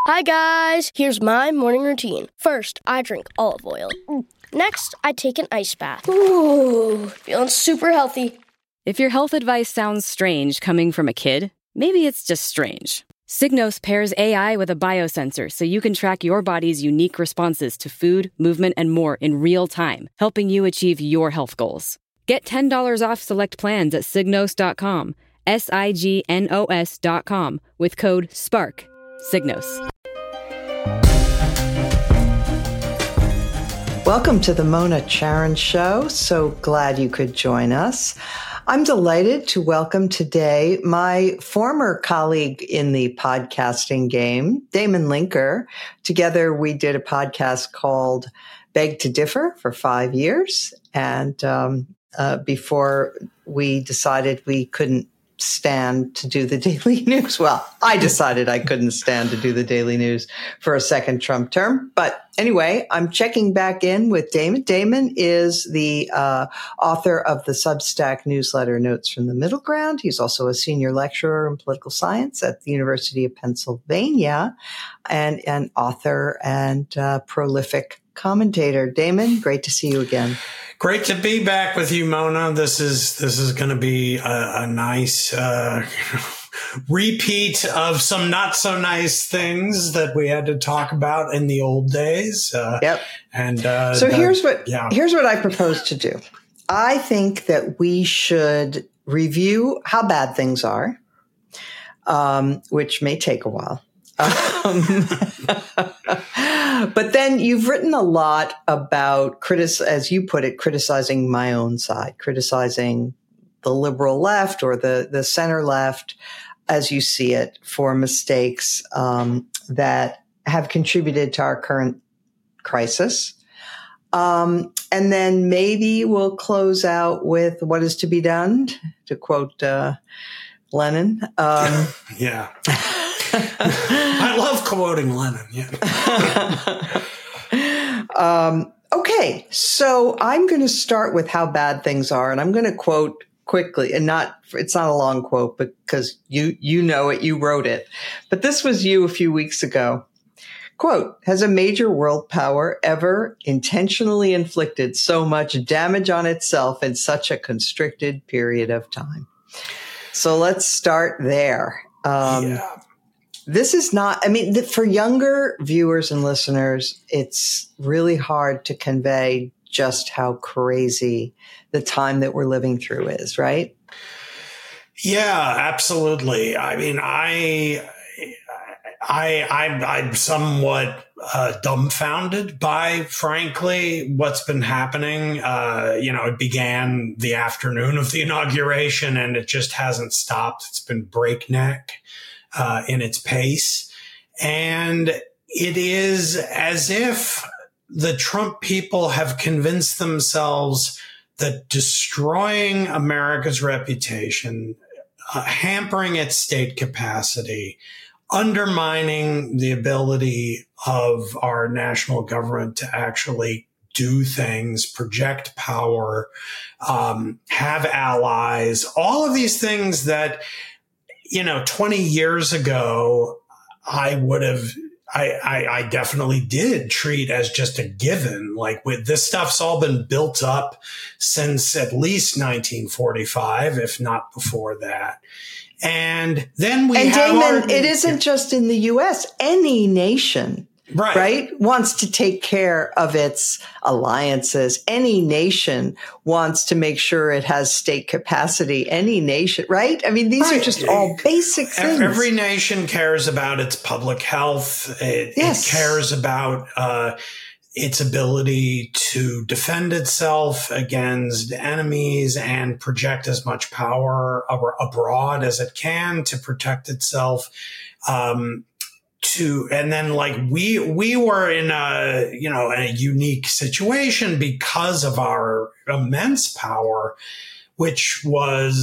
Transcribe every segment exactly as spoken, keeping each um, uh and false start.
Hi guys, here's my morning routine. First, I drink olive oil. Next, I take an ice bath. Ooh, feeling super healthy. If your health advice sounds strange coming from a kid, maybe it's just strange. Signos pairs A I with a biosensor so you can track your body's unique responses to food, movement, and more in real time, helping you achieve your health goals. Get ten dollars off select plans at signos dot com, S I G N O S dot com, with code SPARK. Signos. Welcome to the Mona Charen Show. So glad you could join us. I'm delighted to welcome today my former colleague in the podcasting game, Damon Linker. Together, we did a podcast called Beg to Differ for five years. And um, uh, before we decided we couldn't stand to do the daily news. Well, I decided I couldn't stand to do the daily news for a second Trump term. But anyway, I'm checking back in with Damon. Damon is the uh, author of the Substack newsletter Notes from the Middle Ground. He's also a senior lecturer in political science at the University of Pennsylvania and an author and uh, prolific commentator. Damon, great to see you again. Great to be back with you, Mona. This is this is going to be a, a nice uh, repeat of some not so nice things that we had to talk about in the old days. Uh, yep. And uh, so that, here's what yeah. here's what I propose to do. I think that we should review how bad things are, um, which may take a while. Um, but then you've written a lot about, critic- as you put it, criticizing my own side, criticizing the liberal left or the, the center left, as you see it, for mistakes um, that have contributed to our current crisis. Um, and then maybe we'll close out with what is to be done, to quote uh, Lenin. Um, yeah. I love quoting Lenin. Yeah. um, okay, so I'm going to start with how bad things are, and I'm going to quote quickly, and not it's not a long quote because you you know it, you wrote it, but this was you a few weeks ago. Quote: "Has a major world power ever intentionally inflicted so much damage on itself in such a constricted period of time?" So let's start there. Um, yeah. This is not, I mean, for younger viewers and listeners, it's really hard to convey just how crazy the time that we're living through is, right? Yeah, absolutely. I mean, I, I, I'm, I'm somewhat uh, dumbfounded by, frankly, what's been happening. Uh, you know, it began the afternoon of the inauguration, and it just hasn't stopped. It's been breakneck uh, in its pace. And it is as if the Trump people have convinced themselves that destroying America's reputation, uh, hampering its state capacity, undermining the ability of our national government to actually do things, project power, um, have allies, all of these things that, you know, twenty years ago, I would have, I, I, I definitely did treat as just a given. Like, with this stuff's all been built up since at least nineteen forty-five, if not before that. And then we and have Damon, our, it isn't just in the U S. Any nation, right. right, wants to take care of its alliances. Any nation wants to make sure it has state capacity. Any nation, right? I mean, these right. are just all basic things. Every nation cares about its public health. It, yes. it cares about uh, its ability to defend itself against enemies and project as much power ab- abroad as it can to protect itself. Um, to, and then like we, we were in a, you know, a unique situation because of our immense power, which was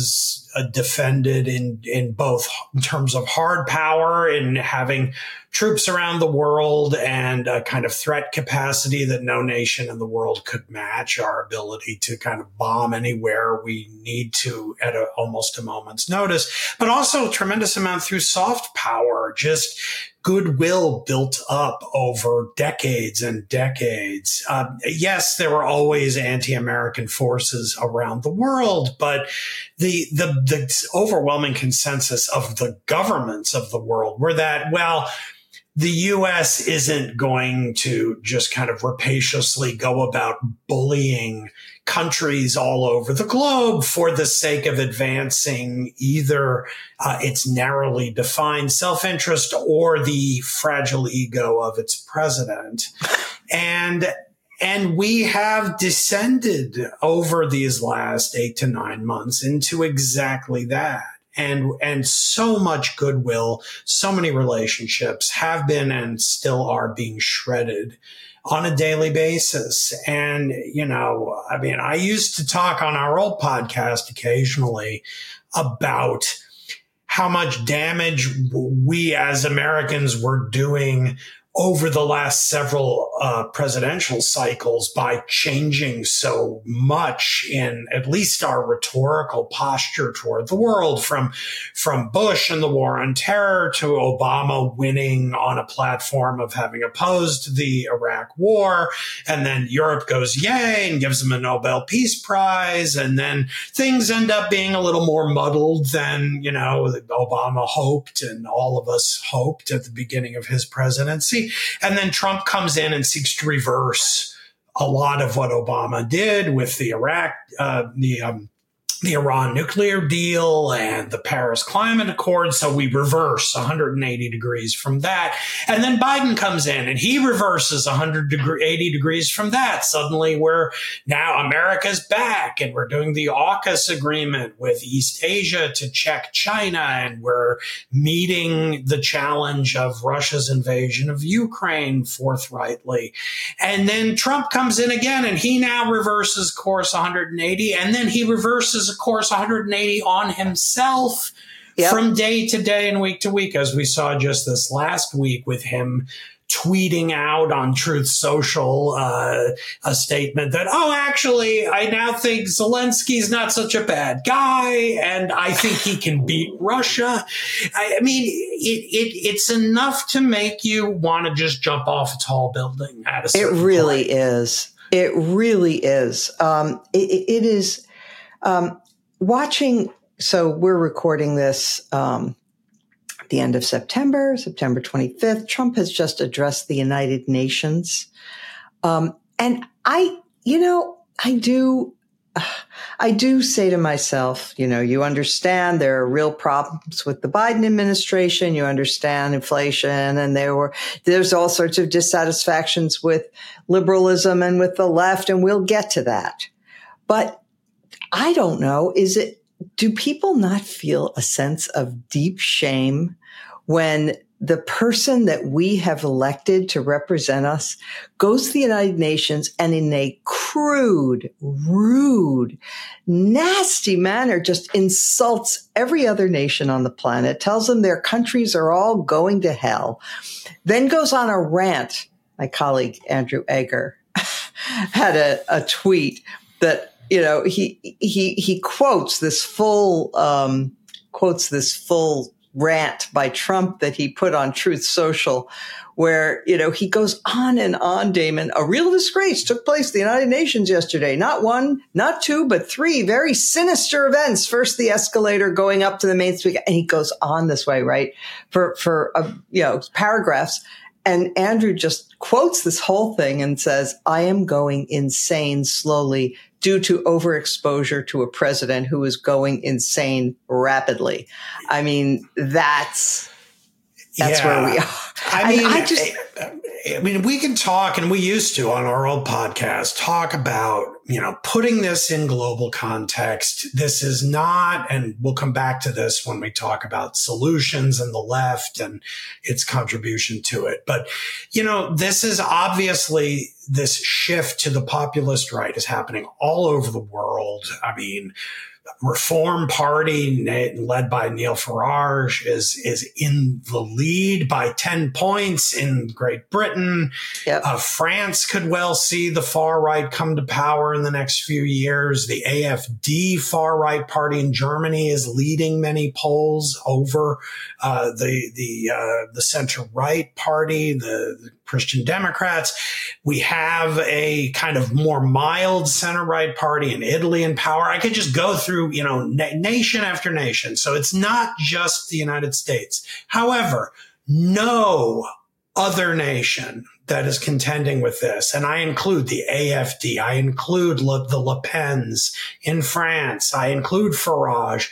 uh, defended in, in both in terms of hard power and having troops around the world and a kind of threat capacity that no nation in the world could match, our ability to kind of bomb anywhere we need to at a, almost a moment's notice, but also a tremendous amount through soft power, just goodwill built up over decades and decades. Uh, yes, there were always anti-American forces around the world, but the, the, the overwhelming consensus of the governments of the world were that, well, the U S isn't going to just kind of rapaciously go about bullying countries all over the globe for the sake of advancing either uh, its narrowly defined self-interest or the fragile ego of its president. And And we have descended over these last eight to nine months into exactly that. And, and so much goodwill, so many relationships have been and still are being shredded on a daily basis. And, you know, I mean, I used to talk on our old podcast occasionally about how much damage we as Americans were doing over the last several uh, presidential cycles by changing so much in at least our rhetorical posture toward the world, from from Bush and the war on terror to Obama winning on a platform of having opposed the Iraq war. And then Europe goes yay and gives him a Nobel Peace Prize. And then things end up being a little more muddled than, you know, Obama hoped and all of us hoped at the beginning of his presidency. And then Trump comes in and seeks to reverse a lot of what Obama did with the Iraq, uh, the um, the Iran nuclear deal and the Paris Climate Accord. So we reverse one hundred eighty degrees from that. And then Biden comes in and he reverses one hundred eighty degrees from that. Suddenly we're now America's back and we're doing the AUKUS agreement with East Asia to check China. And we're meeting the challenge of Russia's invasion of Ukraine forthrightly. And then Trump comes in again and he now reverses course one hundred eighty. And then he reverses of course, one hundred eighty on himself yep. from day to day and week to week, as we saw just this last week with him tweeting out on Truth Social uh, a statement that, oh, actually, I now think Zelensky's not such a bad guy, and I think he can beat Russia. I, I mean, it, it it's enough to make you want to just jump off a tall building at a certain It really point. is. It really is. Um, it, it is. Um, watching, so we're recording this um, at the end of September, September twenty-fifth. Trump has just addressed the United Nations. Um, and I, you know, I do, I do say to myself, you know, you understand there are real problems with the Biden administration. You understand inflation, and there were, there's all sorts of dissatisfactions with liberalism and with the left, and we'll get to that. But I don't know. Is it, do people not feel a sense of deep shame when the person that we have elected to represent us goes to the United Nations and in a crude, rude, nasty manner just insults every other nation on the planet, tells them their countries are all going to hell, then goes on a rant. My colleague, Andrew Egger, had a, a tweet that, you know, he, he, he quotes this full, um, quotes this full rant by Trump that he put on Truth Social, where, you know, he goes on and on, Damon. A real disgrace took place at the United Nations yesterday. Not one, not two, but three very sinister events. First, the escalator going up to the main speaker. And he goes on this way, right? For, for, uh, you know, paragraphs. And Andrew just quotes this whole thing and says, I am going insane slowly due to overexposure to a president who is going insane rapidly. I mean, that's, that's yeah. where we are. I mean, I, I just, I mean, we can talk, and we used to on our old podcast, talk about, you know, putting this in global context. This is not, and we'll come back to this when we talk about solutions and the left and its contribution to it. But, you know, this is obviously, this shift to the populist right is happening all over the world. I mean, Reform Party, led by Nigel Farage, is is in the lead by ten points in Great Britain. Yep. Uh, France could well see the far right come to power in the next few years. The A F D far right party in Germany is leading many polls over uh, the the uh, the center right party, the, the Christian Democrats. We have a kind of more mild center-right party in Italy in power. I could just go through, you know, na- nation after nation. So it's not just the United States. However, no other nation that is contending with this, and I include the A F D, I include Le, the Le Pens in France, I include Farage.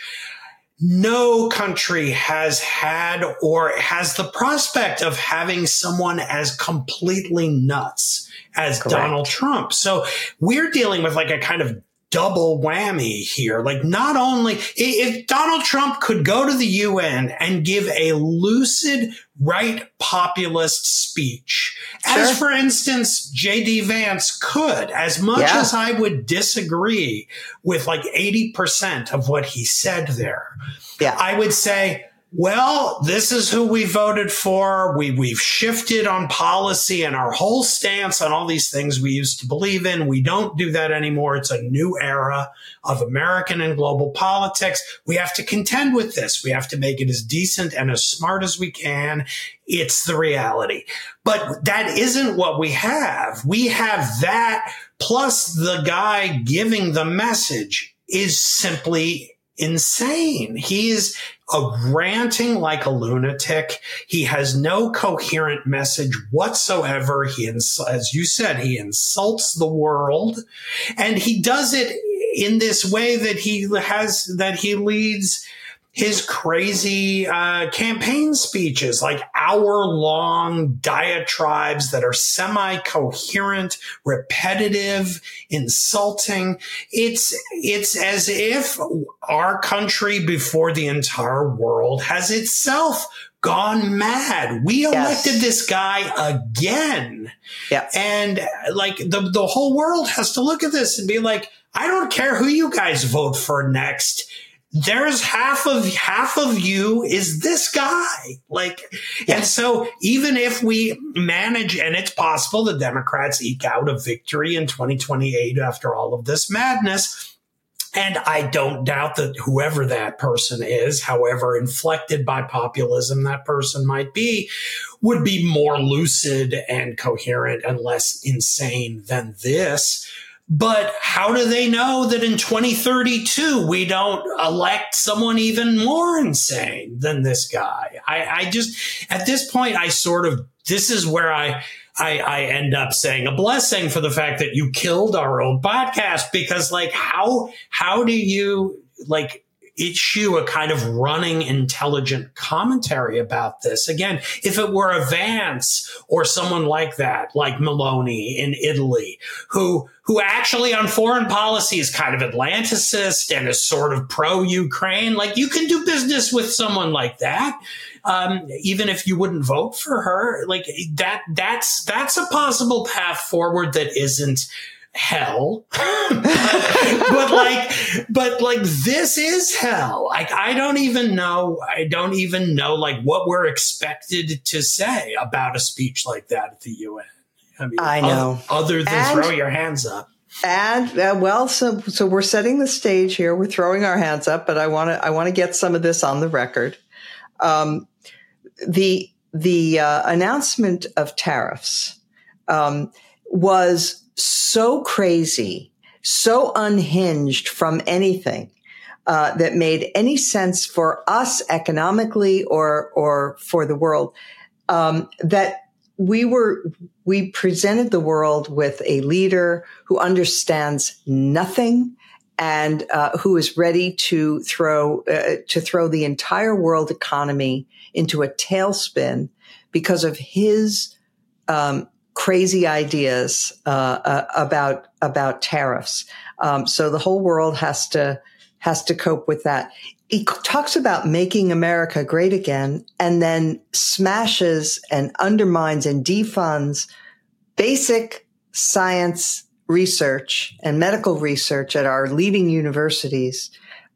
No country has had or has the prospect of having someone as completely nuts as Correct. Donald Trump. So we're dealing with like a kind of double whammy here. Like, not only if Donald Trump could go to the U N and give a lucid right populist speech, sure. as for instance, J D Vance could, as much yeah. as I would disagree with like eighty percent of what he said there, yeah. I would say, well, this is who we voted for. We, we've shifted on policy and our whole stance on all these things we used to believe in. We don't do that anymore. It's a new era of American and global politics. We have to contend with this. We have to make it as decent and as smart as we can. It's the reality. But that isn't what we have. We have that plus the guy giving the message is simply insane. He's a ranting like a lunatic. He has no coherent message whatsoever. He, ins- as you said, he insults the world, and he does it in this way that he has, that he leads his crazy uh, campaign speeches, like hour-long diatribes that are semi-coherent, repetitive, insulting. It's it's as if our country before the entire world has itself gone mad. We elected yes. this guy again. Yeah. And like the, the whole world has to look at this and be like, I don't care who you guys vote for next. There's half of half of you is this guy. Like, yes. And so even if we manage, and it's possible the Democrats eke out a victory in twenty twenty-eight after all of this madness. And I don't doubt that whoever that person is, however inflected by populism that person might be, would be more lucid and coherent and less insane than this. But how do they know that in twenty thirty-two we don't elect someone even more insane than this guy? I, I just, at this point, I sort of, this is where I, I, I end up saying a blessing for the fact that you killed our old podcast, because like, how, how do you like issue a kind of running intelligent commentary about this? Again, if it were a Vance or someone like that, like Meloni in Italy, who who actually on foreign policy is kind of Atlanticist and is sort of pro-Ukraine, like you can do business with someone like that. Um, even if you wouldn't vote for her, like that, that's, that's a possible path forward that isn't hell. but like, but like this is hell. Like, I don't even know. I don't even know like what we're expected to say about a speech like that at the U N. I mean, I know. Other than and, throw your hands up. And uh, well, so so we're setting the stage here. We're throwing our hands up, but I want to I want to get some of this on the record. Um, the the uh, announcement of tariffs um, was so crazy, so unhinged from anything uh, that made any sense for us economically or or for the world, um, that we were we presented the world with a leader who understands nothing and uh, who is ready to throw uh, to throw the entire world economy into a tailspin because of his um, crazy ideas uh, uh, about about tariffs. Um, so the whole world has to has to cope with that. He talks about making America great again, and then smashes and undermines and defunds basic science research and medical research at our leading universities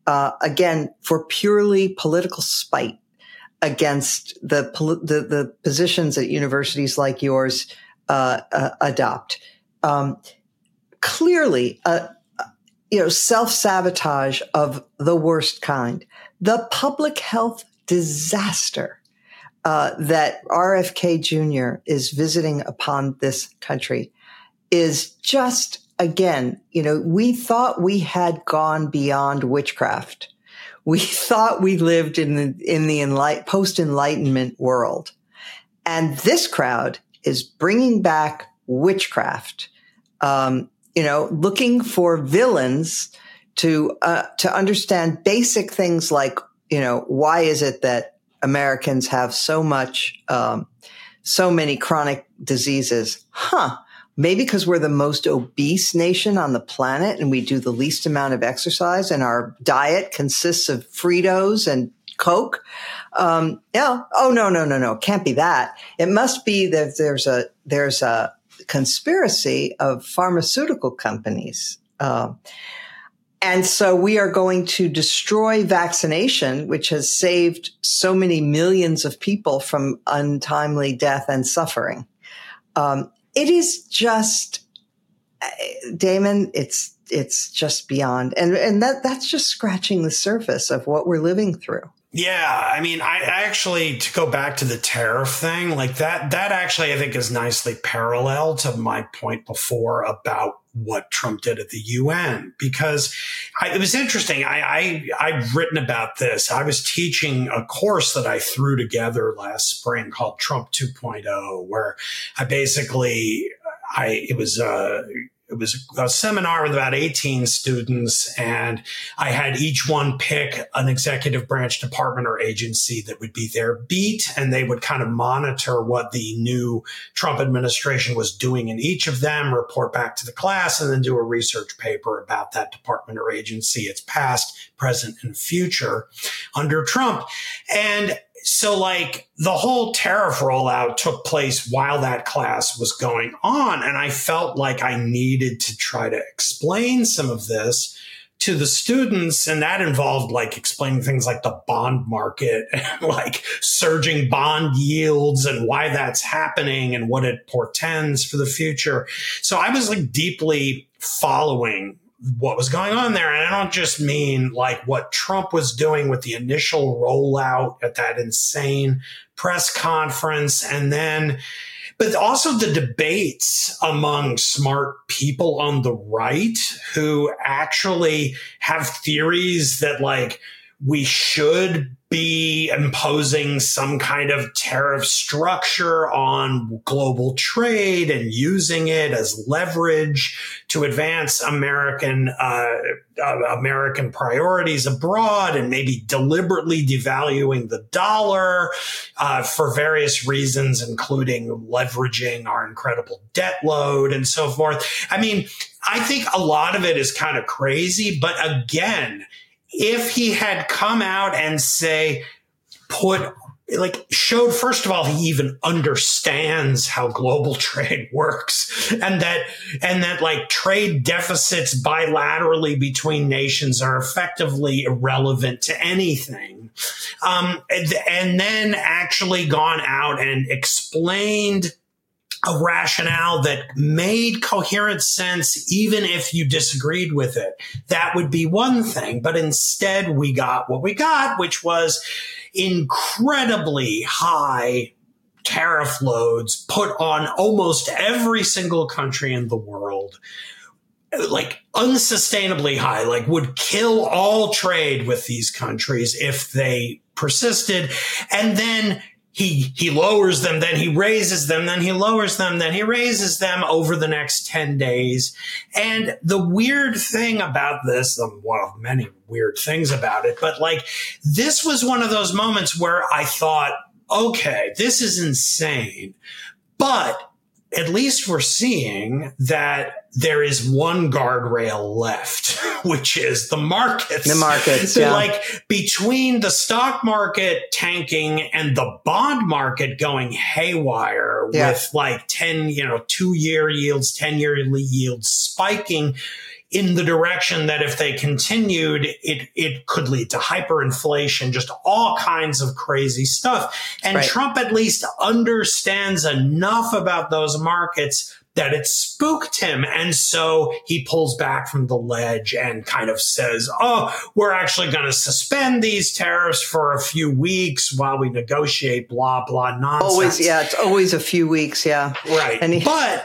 uh, again, for purely political spite against the, the, the positions that universities like yours uh, uh, adopt. Um, clearly, uh, you know, self-sabotage of the worst kind. The public health disaster uh, that R F K Junior is visiting upon this country is just, again, you know, we thought we had gone beyond witchcraft. We thought we lived in the, in the enlight, post-enlightenment world. And this crowd is bringing back witchcraft, um, you know, looking for villains to, uh, to understand basic things like, you know, why is it that Americans have so much, um, so many chronic diseases? Huh. Maybe because we're the most obese nation on the planet and we do the least amount of exercise and our diet consists of Fritos and Coke. Um, yeah. Oh, no, no, no, no. Can't be that. It must be that there's a, there's a conspiracy of pharmaceutical companies. Uh, and so we are going to destroy vaccination, which has saved so many millions of people from untimely death and suffering. Um, It is just, Damon, it's, it's just beyond. And, and that, that's just scratching the surface of what we're living through. Yeah. I mean, I actually, to go back to the tariff thing, like that, that actually, I think is nicely parallel to my point before about what Trump did at the U N, because I, it was interesting. I, I, I've written about this. I was teaching a course that I threw together last spring called Trump two point oh, where I basically, I, it was, uh, It was a seminar with about eighteen students, and I had each one pick an executive branch department or agency that would be their beat, and they would kind of monitor what the new Trump administration was doing in each of them, report back to the class, and then do a research paper about that department or agency, its past, present, and future under Trump. And so like the whole tariff rollout took place while that class was going on. And I felt like I needed to try to explain some of this to the students. And that involved like explaining things like the bond market and like surging bond yields and why that's happening and what it portends for the future. So I was like deeply following what was going on there. And I don't just mean like what Trump was doing with the initial rollout at that insane press conference. And then, but also the debates among smart people on the right who actually have theories that like we should be imposing some kind of tariff structure on global trade and using it as leverage to advance American uh, uh, American priorities abroad, and maybe deliberately devaluing the dollar uh, for various reasons, including leveraging our incredible debt load and so forth. I mean, I think a lot of it is kind of crazy, but again, if he had come out and say, put like showed, first of all, he even understands how global trade works, and that and that like trade deficits bilaterally between nations are effectively irrelevant to anything. Um, and, and then actually gone out and explained a rationale that made coherent sense, even if you disagreed with it. That would be one thing. But instead, we got what we got, which was incredibly high tariff loads put on almost every single country in the world, like unsustainably high, like would kill all trade with these countries if they persisted. And then He he lowers them, then he raises them, then he lowers them, then he raises them over the next ten days. And the weird thing about this, one of many weird things about it, but like this was one of those moments where I thought, okay, this is insane. But at least we're seeing that there is one guardrail left, which is the markets. The markets, so yeah. Like between the stock market tanking and the bond market going haywire yeah. with like ten, you know, two year yields, ten year yields spiking, in the direction that if they continued, it, it could lead to hyperinflation, just all kinds of crazy stuff. And right. Trump at least understands enough about those markets that it spooked him. And so he pulls back from the ledge and kind of says, oh, we're actually going to suspend these tariffs for a few weeks while we negotiate blah, blah nonsense. Always, yeah, it's always a few weeks, yeah. Right. And he- but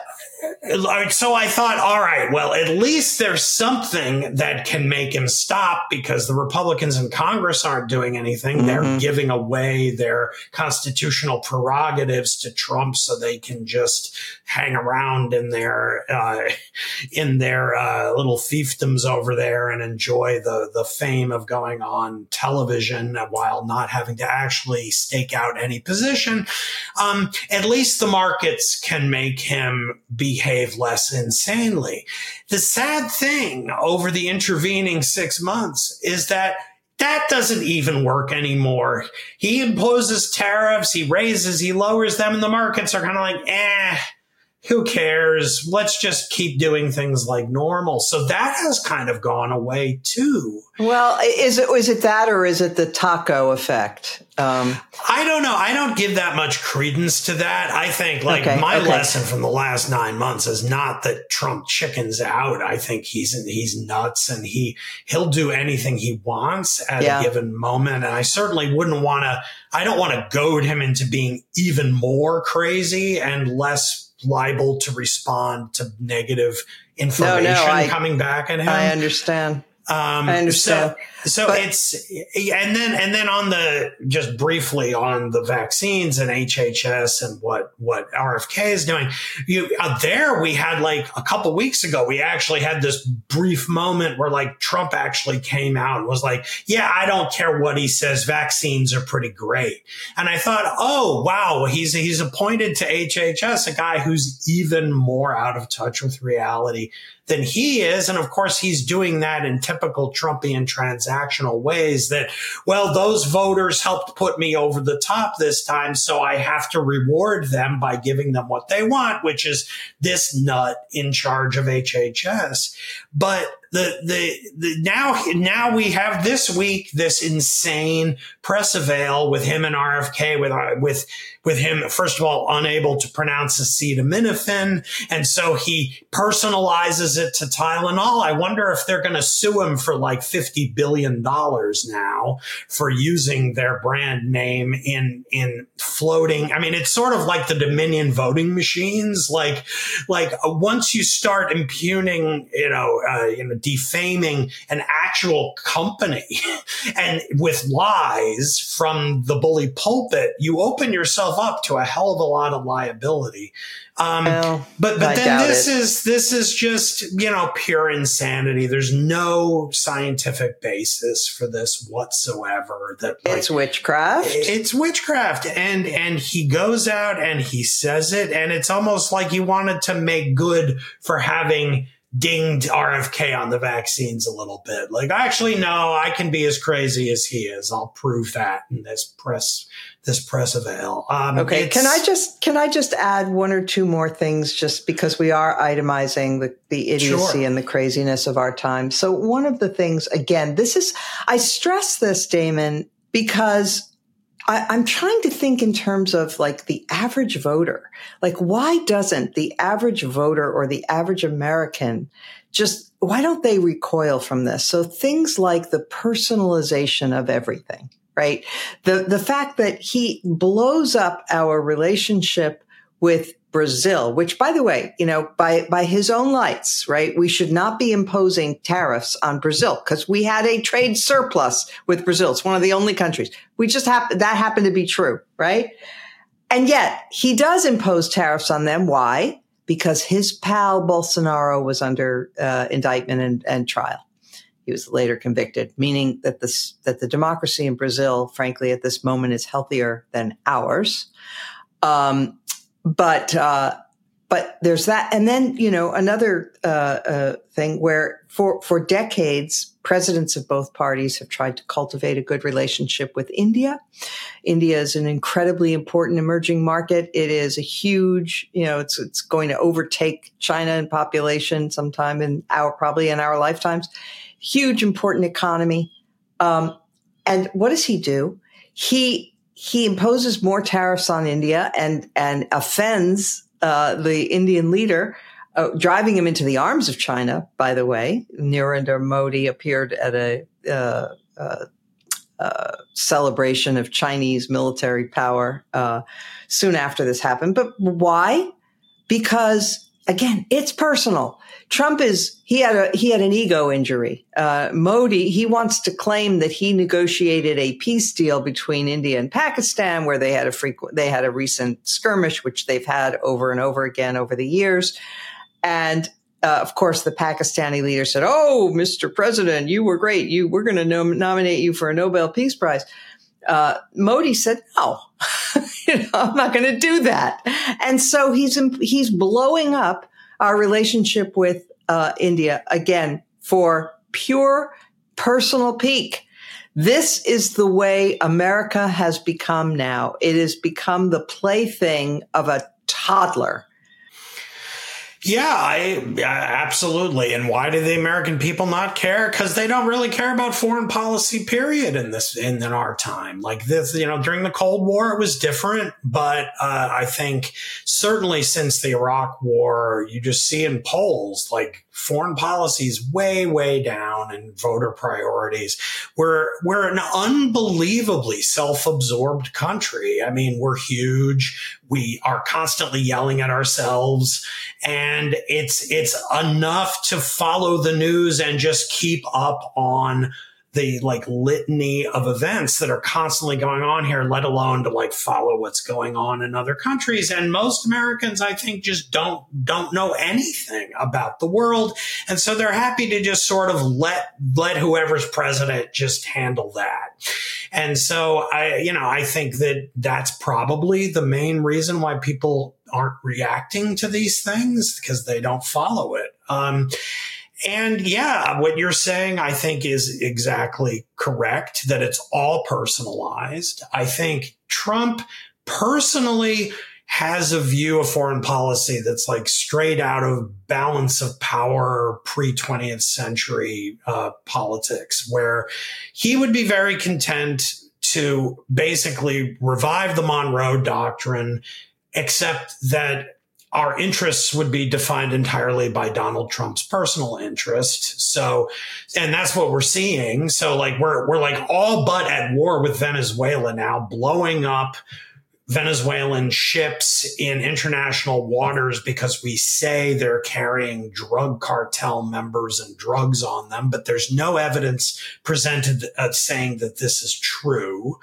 so I thought, all right, well, at least there's something that can make him stop, because the Republicans in Congress aren't doing anything. Mm-hmm. They're giving away their constitutional prerogatives to Trump so they can just hang around in their uh, in their uh, little fiefdoms over there and enjoy the, the fame of going on television while not having to actually stake out any position. Um, at least the markets can make him behave less insanely. The sad thing over the intervening six months is that that doesn't even work anymore. He imposes tariffs, he raises, he lowers them, and the markets are kind of like, eh, who cares? Let's just keep doing things like normal. So that has kind of gone away too. Well, is it, is it that, or is it the taco effect? Um, I don't know. I don't give that much credence to that. I think like okay, my okay. lesson from the last nine months is not that Trump chickens out. I think he's, he's nuts, and he, he'll do anything he wants at yeah. a given moment. And I certainly wouldn't want to, I don't want to goad him into being even more crazy and less liable to respond to negative information no, no, I, coming back at him. I understand. Um, I understand. So, so but, it's, and then, and then on the, just briefly on the vaccines and H H S and what, what R F K is doing, you, uh, there we had like a couple weeks ago, we actually had this brief moment where like Trump actually came out and was like, yeah, I don't care what he says. Vaccines are pretty great. And I thought, oh, wow, he's, he's appointed to H H S, a guy who's even more out of touch with reality than he is. And of course, he's doing that in typical Trumpian transactional ways that, well, those voters helped put me over the top this time, so I have to reward them by giving them what they want, which is this nut in charge of H H S. But the, the, the now, now we have this week, this insane press avail with him and R F K, with, with, with him, first of all, unable to pronounce acetaminophen. And so he personalizes it to Tylenol. I wonder if they're going to sue him for like fifty billion dollars now for using their brand name in, in floating. I mean, it's sort of like the Dominion voting machines. Like, like uh, once you start impugning, you know, uh, you know, defaming an actual company and with lies from the bully pulpit, you open yourself up to a hell of a lot of liability. Um, well, but, but then this it. is, this is just, you know, pure insanity. There's no scientific basis for this whatsoever. That like, it's witchcraft. It's witchcraft. And, and he goes out and he says it, and it's almost like he wanted to make good for having dinged R F K on the vaccines a little bit. Like, actually, no, I can be as crazy as he is. I'll prove that in this press, this press avail. Um, okay. Can I just, can I just add one or two more things, just because we are itemizing the, the idiocy sure. and the craziness of our time. So one of the things, again, this is, I stress this, Damon, because I, I'm trying to think in terms of like the average voter. Like, why doesn't the average voter or the average American just, why don't they recoil from this? So things like the personalization of everything, right? The, the fact that he blows up our relationship with Brazil, which, by the way, you know, by, by his own lights, right? We should not be imposing tariffs on Brazil because we had a trade surplus with Brazil. It's one of the only countries. We just happened, that happened to be true, right? And yet he does impose tariffs on them. Why? Because his pal Bolsonaro was under uh, indictment and, and trial. He was later convicted, meaning that this, that the democracy in Brazil, frankly, at this moment is healthier than ours. Um, But, uh, but there's that. And then, you know, another uh, uh, thing where for, for decades, presidents of both parties have tried to cultivate a good relationship with India. India is an incredibly important emerging market. It is a huge, you know, it's it's going to overtake China in population sometime in our, probably in our lifetimes. Huge, important economy. Um, and what does he do? He he imposes more tariffs on India and and offends uh, the Indian leader, uh, driving him into the arms of China. By the way, Narendra Modi appeared at a uh, uh, uh, celebration of Chinese military power uh, soon after this happened. But why? Because again, it's personal. Trump is, he had a, he had an ego injury. Uh, Modi, he wants to claim that he negotiated a peace deal between India and Pakistan where they had a frequent, they had a recent skirmish, which they've had over and over again over the years. And, uh, of course, the Pakistani leader said, "Oh, Mister President, you were great. You, we're going to nom- nominate you for a Nobel Peace Prize." Uh, Modi said, "No, you know, I'm not going to do that." And so he's, he's blowing up our relationship with uh, India, again, for pure personal pique. This is the way America has become now. It has become the plaything of a toddler. Yeah, I, yeah, absolutely. And why do the American people not care? Because they don't really care about foreign policy, period, in this, in, in our time. Like this, you know, during the Cold War, it was different. But uh, I think certainly since the Iraq War, you just see in polls, like foreign policy is way, way down in voter priorities. We're, we're an unbelievably self-absorbed country. I mean, we're huge. We are constantly yelling at ourselves, and it's, it's enough to follow the news and just keep up on the like litany of events that are constantly going on here, let alone to like follow what's going on in other countries. And most Americans, I think, just don't, don't know anything about the world. And so they're happy to just sort of let, let whoever's president just handle that. And so I, you know, I think that that's probably the main reason why people aren't reacting to these things, because they don't follow it. Um, And yeah, what you're saying, I think, is exactly correct, that it's all personalized. I think Trump personally has a view of foreign policy that's like straight out of balance of power, pre-twentieth century uh, politics, where he would be very content to basically revive the Monroe Doctrine, except that our interests would be defined entirely by Donald Trump's personal interest. So, and that's what we're seeing. So like we're, we're like all but at war with Venezuela now, blowing up Venezuelan ships in international waters because we say they're carrying drug cartel members and drugs on them, but there's no evidence presented uh, saying that this is true.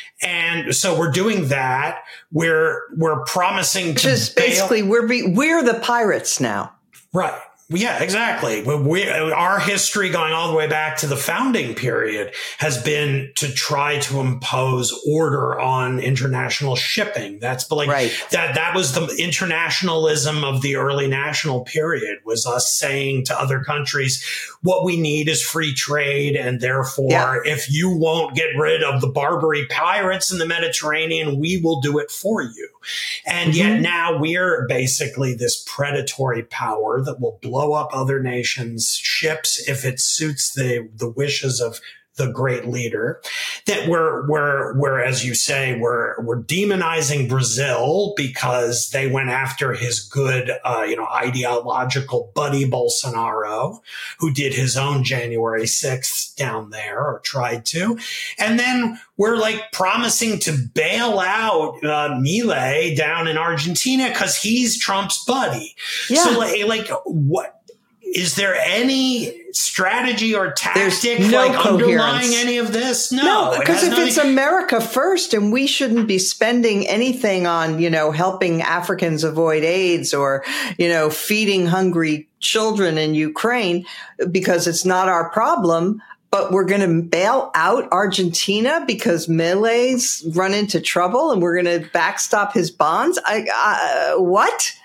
And so we're doing that. We're, we're promising to just basically bail- we're, be, we're the pirates now. Right. Yeah, exactly. We, our history going all the way back to the founding period has been to try to impose order on international shipping. That's like right. that that was the internationalism of the early national period, was us saying to other countries, what we need is free trade. And therefore, yeah. if you won't get rid of the Barbary pirates in the Mediterranean, we will do it for you. And mm-hmm. yet now we're basically this predatory power that will blow up other nations' ships if it suits the, the wishes of the great leader. That we're, we're, we're, as you say, we're, we're demonizing Brazil because they went after his good, uh, you know, ideological buddy Bolsonaro, who did his own January sixth down there, or tried to. And then we're like promising to bail out uh, Milei down in Argentina because he's Trump's buddy. Yeah. So like, like what? Is there any strategy or tactic no like coherence. underlying any of this? No, because no, if nothing- it's America first, and we shouldn't be spending anything on, you know, helping Africans avoid AIDS or, you know, feeding hungry children in Ukraine, because it's not our problem. But we're going to bail out Argentina because Milei's run into trouble, and we're going to backstop his bonds. I, uh, what?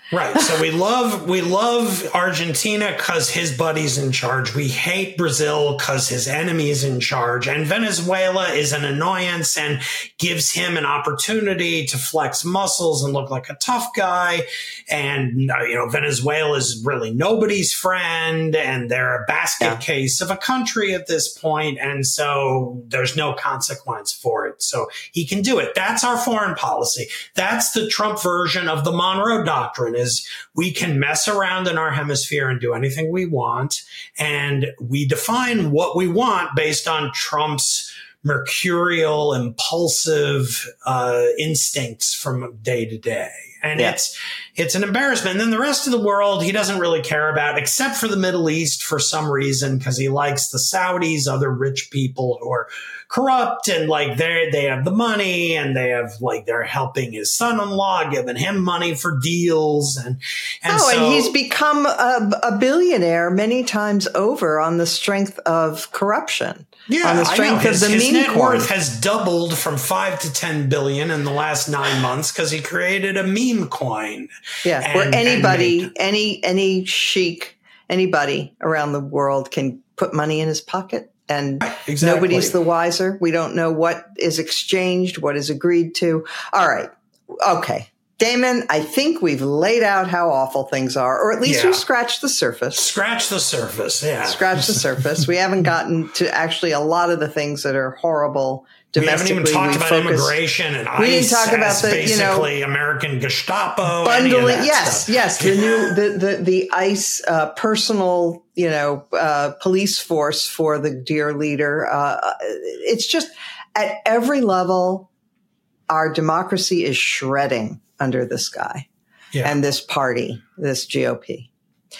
Right. So we love we love Argentina because his buddy's in charge. We hate Brazil because his enemy is in charge. And Venezuela is an annoyance and gives him an opportunity to flex muscles and look like a tough guy. And, you know, Venezuela is really nobody's friend, and they're a basket yeah. case of a country at this point. And so there's no consequence for it. So he can do it. That's our foreign policy. That's the Trump version of the Monroe Doctrine. Is we can mess around in our hemisphere and do anything we want. And we define what we want based on Trump's mercurial, impulsive uh, instincts from day to day. And yeah. it's it's an embarrassment. And then the rest of the world, he doesn't really care about, except for the Middle East for some reason, because he likes the Saudis, other rich people who are corrupt, and like they they have the money, and they have like they're helping his son-in-law, giving him money for deals, and and oh, so, and he's become a, a billionaire many times over on the strength of corruption. Yeah, on the strength I know. His, of the his meme net coin. worth has doubled from five to ten billion in the last nine months because he created a meme coin. Yeah, and, where anybody, made, any any sheik, anybody around the world can put money in his pocket. And exactly. nobody's the wiser. We don't know what is exchanged, what is agreed to. All right. Okay. Damon, I think we've laid out how awful things are, or at least yeah. we've scratched the surface. Scratch the surface, yeah. Scratch the surface. We haven't gotten to actually a lot of the things that are horrible domestically. We haven't even talked we about focus, immigration and we ICE didn't talk about as the, basically you know, American Gestapo. Bundling, yes, stuff. yes. The new, the, the, the ICE uh, personal, you know, uh, police force for the dear leader. Uh, it's just at every level, our democracy is shredding under this guy yeah. and this party, this G O P.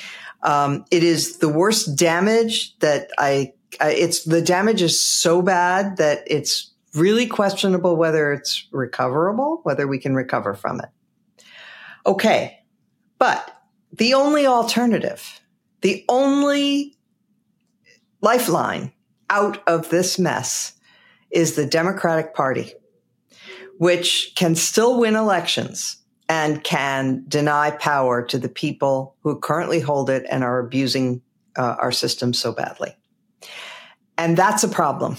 Um, it is the worst damage that I, I, it's the damage is so bad that it's really questionable whether it's recoverable, whether we can recover from it. Okay. But the only alternative, the only lifeline out of this mess is the Democratic Party, which can still win elections and can deny power to the people who currently hold it and are abusing uh, our system so badly. And that's a problem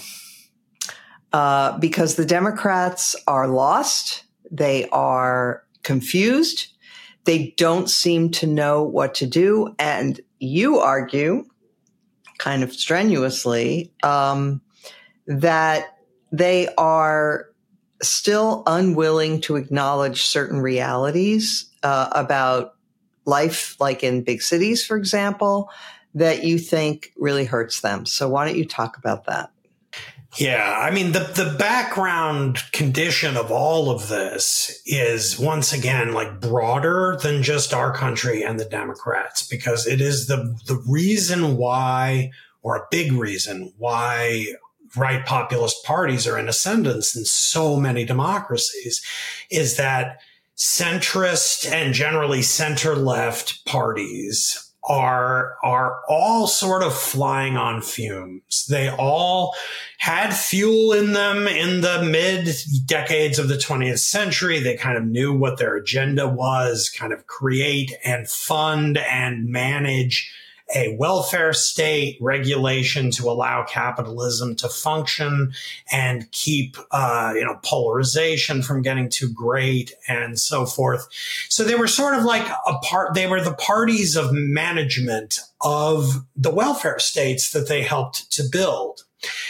uh, because the Democrats are lost. They are confused. They don't seem to know what to do. And you argue kind of strenuously um, that they are still unwilling to acknowledge certain realities uh, about life, like in big cities, for example, that you think really hurts them. So why don't you talk about that? Yeah, I mean, the, the background condition of all of this is, once again, like broader than just our country and the Democrats, because it is the, the reason why, or a big reason why, right populist parties are in ascendance in so many democracies, is that centrist and generally center-left parties are are all sort of flying on fumes. They all had fuel in them in the mid decades of the twentieth century. They kind of knew what their agenda was, kind of create and fund and manage a welfare state, regulation to allow capitalism to function and keep, uh, you know, polarization from getting too great and so forth. So they were sort of like a part, they were the parties of management of the welfare states that they helped to build.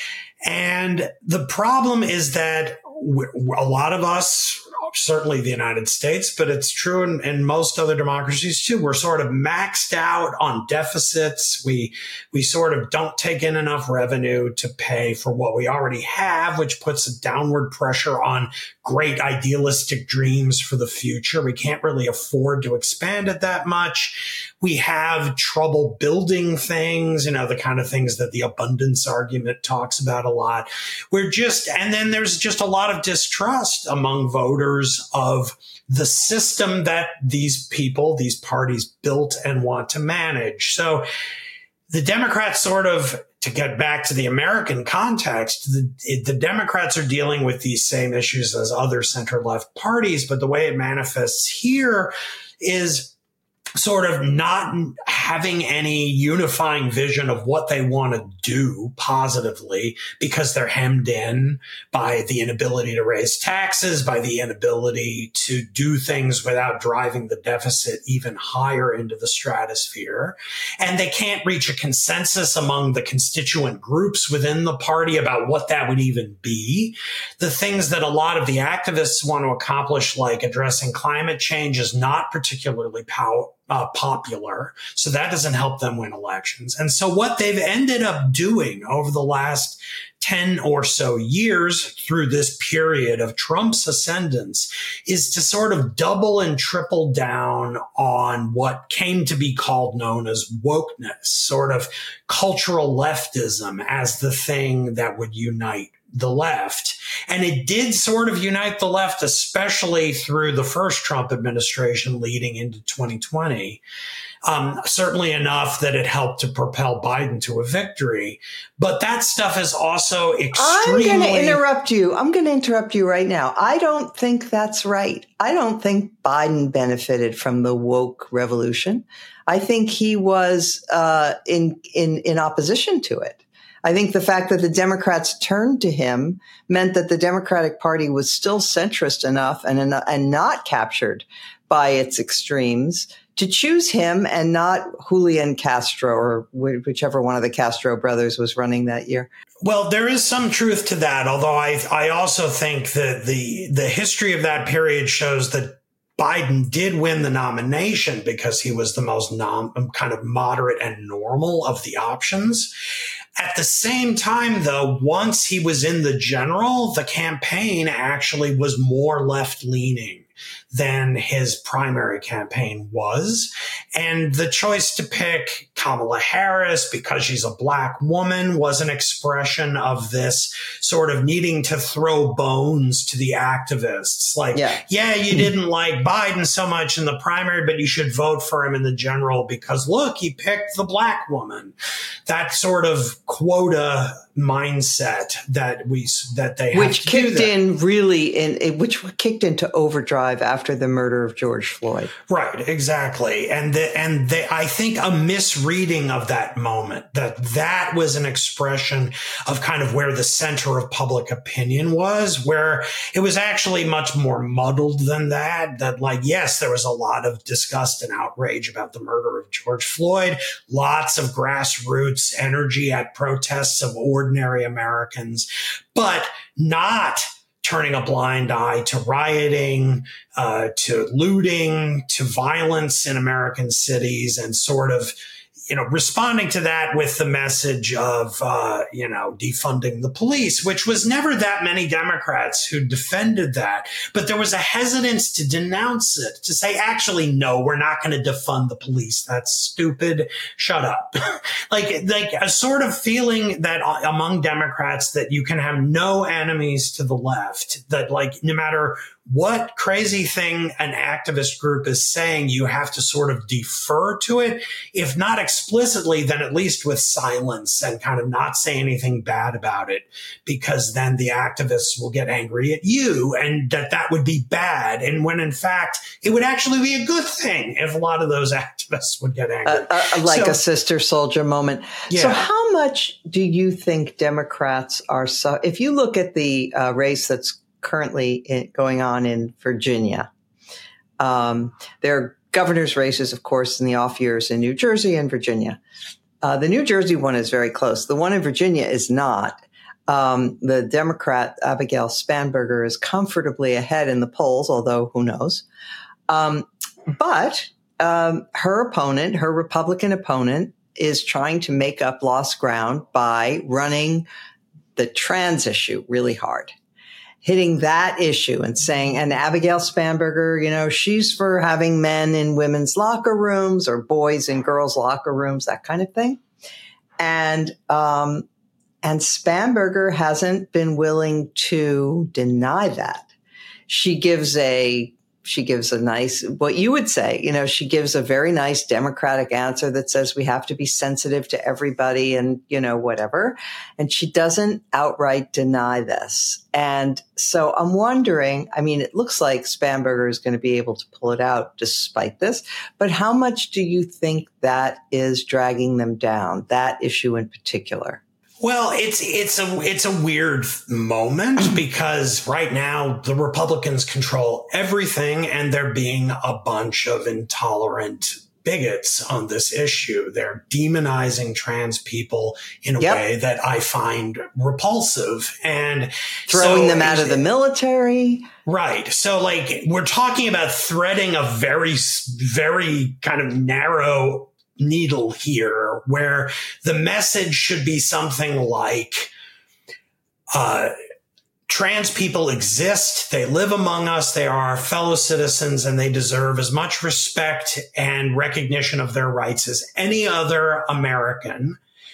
And the problem is that a lot of us, certainly the United States, but it's true in, in most other democracies too, we're sort of maxed out on deficits. We, we sort of don't take in enough revenue to pay for what we already have, which puts a downward pressure on great idealistic dreams for the future. We can't really afford to expand it that much. We have trouble building things, you know, the kind of things that the abundance argument talks about a lot. We're just, and then there's just a lot of distrust among voters of the system that these people, these parties built and want to manage. So the Democrats sort of, to get back to the American context, the, the Democrats are dealing with these same issues as other center-left parties, but the way it manifests here is sort of not having any unifying vision of what they want to do positively because they're hemmed in by the inability to raise taxes, by the inability to do things without driving the deficit even higher into the stratosphere. And they can't reach a consensus among the constituent groups within the party about what that would even be. The things that a lot of the activists want to accomplish, like addressing climate change, is not particularly powerful. Uh, popular. So that doesn't help them win elections. And so what they've ended up doing over the last ten or so years through this period of Trump's ascendance is to sort of double and triple down on what came to be called known as wokeness, sort of cultural leftism as the thing that would unite the left. And it did sort of unite the left, especially through the first Trump administration leading into twenty twenty. Um, certainly enough that it helped to propel Biden to a victory. But that stuff is also extremely... I'm going to interrupt you. I'm going to interrupt you right now. I don't think that's right. I don't think Biden benefited from the woke revolution. I think he was uh, in, in, in opposition to it. I think the fact that the Democrats turned to him meant that the Democratic Party was still centrist enough and, and not captured by its extremes to choose him and not Julian Castro or whichever one of the Castro brothers was running that year. Well, there is some truth to that, although I, I also think that the, the history of that period shows that Biden did win the nomination because he was the most nom- kind of moderate and normal of the options. At the same time, though, once he was in the general, the campaign actually was more left-leaning than his primary campaign was. And the choice to pick Kamala Harris because she's a black woman was an expression of this sort of needing to throw bones to the activists. Like, yeah, yeah you didn't like Biden so much in the primary, but you should vote for him in the general because, look, he picked the black woman. That sort of quota mindset that we that they have which to kicked do in really in which kicked into overdrive after the murder of George Floyd. Right, exactly, and the, and they, I think a misreading of that moment that that was an expression of kind of where the center of public opinion was, where it was actually much more muddled than that. That like yes, there was a lot of disgust and outrage about the murder of George Floyd, lots of grassroots energy at protests of ordinary Americans, but not turning a blind eye to rioting, uh, to looting, to violence in American cities, and sort of, you know, responding to that with the message of, uh, you know, defunding the police, which was never that many Democrats who defended that. But there was a hesitance to denounce it, to say, actually, no, we're not going to defund the police. That's stupid. Shut up. like, like a sort of feeling that among Democrats that you can have no enemies to the left, that like no matter what crazy thing an activist group is saying, you have to sort of defer to it, if not explicitly, then at least with silence and kind of not say anything bad about it, because then the activists will get angry at you and that that would be bad. And when in fact, it would actually be a good thing if a lot of those activists would get angry. Uh, uh, like so, a sister soldier moment. Yeah. So how much do you think Democrats are, so if you look at the uh, race that's currently in, going on in Virginia. Um, there are governor's races, of course, in the off years in New Jersey and Virginia. Uh, the New Jersey one is very close. The one in Virginia is not. Um, the Democrat, Abigail Spanberger, is comfortably ahead in the polls, although who knows. Um, but um, her opponent, her Republican opponent, is trying to make up lost ground by running the trans issue really hard. Hitting that issue and saying, and Abigail Spanberger, you know, she's for having men in women's locker rooms or boys in girls' locker rooms, that kind of thing. And, um, and Spanberger hasn't been willing to deny that. She gives a she gives a nice, what you would say, you know, she gives a very nice Democratic answer that says we have to be sensitive to everybody and, you know, whatever. And she doesn't outright deny this. And so I'm wondering, I mean, it looks like Spanberger is going to be able to pull it out despite this, but how much do you think that is dragging them down, that issue in particular? Well, it's it's a it's a weird moment because right now the Republicans control everything and they're being a bunch of intolerant bigots on this issue. They're demonizing trans people in a yep. way that I find repulsive and throwing so, them out of the military. Right. So like we're talking about threading a very, very kind of narrow needle here where the message should be something like, uh, trans people exist. They live among us. They are our fellow citizens and they deserve as much respect and recognition of their rights as any other American.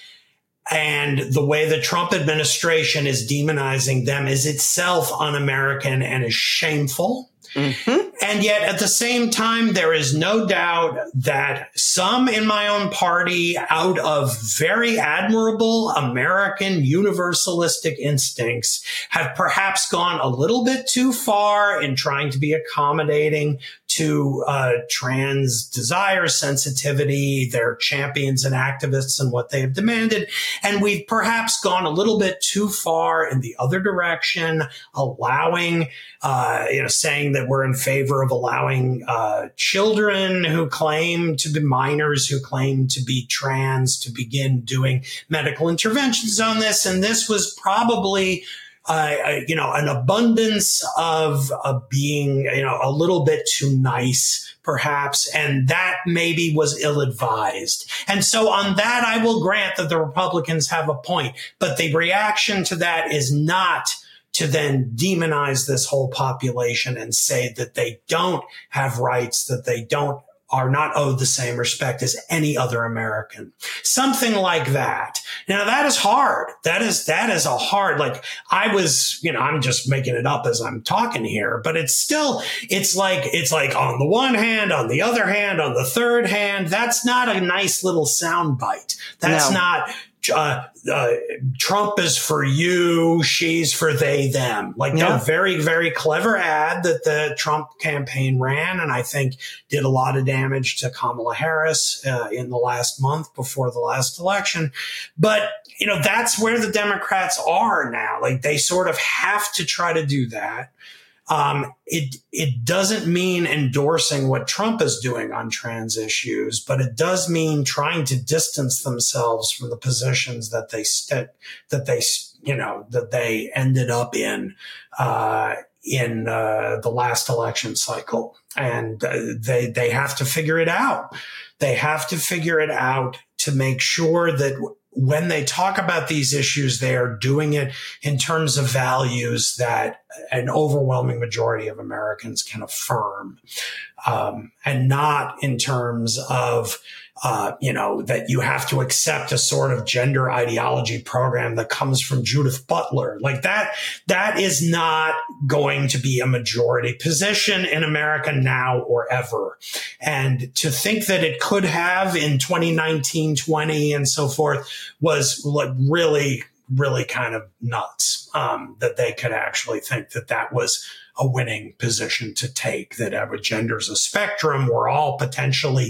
And the way the Trump administration is demonizing them is itself un-American and is shameful. Mm-hmm. And yet at the same time, there is no doubt that some in my own party, out of very admirable American universalistic instincts, have perhaps gone a little bit too far in trying to be accommodating to uh, trans desire, sensitivity, their champions and activists and what they have demanded. And we've perhaps gone a little bit too far in the other direction, allowing, uh, you know, saying that we're in favor of allowing uh, children who claim to be minors, who claim to be trans, to begin doing medical interventions on this. And this was probably Uh, you know, an abundance of, of being, you know, a little bit too nice, perhaps. And that maybe was ill-advised. And so on that, I will grant that the Republicans have a point. But the reaction to that is not to then demonize this whole population and say that they don't have rights, that they don't are not owed the same respect as any other American. Something like that. Now that is hard. That is, that is a hard, like I was, you know, I'm just making it up as I'm talking here, but it's still, it's like, it's like on the one hand, on the other hand, on the third hand, that's not a nice little sound bite. That's no. not, Uh, uh, Trump is for you, she's for they, them. Like yeah. a very, very clever ad that the Trump campaign ran, and I think did a lot of damage to Kamala Harris uh, in the last month before the last election. But, you know, that's where the Democrats are now. Like they sort of have to try to do that. Um, it, it doesn't mean endorsing what Trump is doing on trans issues, but it does mean trying to distance themselves from the positions that they st- that they, you know, that they ended up in, uh, in, uh, the last election cycle. And uh, they, they have to figure it out. They have to figure it out to make sure that w- when they talk about these issues, they are doing it in terms of values that an overwhelming majority of Americans can affirm, um, and not in terms of, uh, you know, that you have to accept a sort of gender ideology program that comes from Judith Butler. Like that, that is not going to be a majority position in America now or ever. And to think that it could have in twenty nineteen, twenty and so forth was like really, really kind of nuts, um, that they could actually think that that was a winning position to take, that our gender's a spectrum. We're all potentially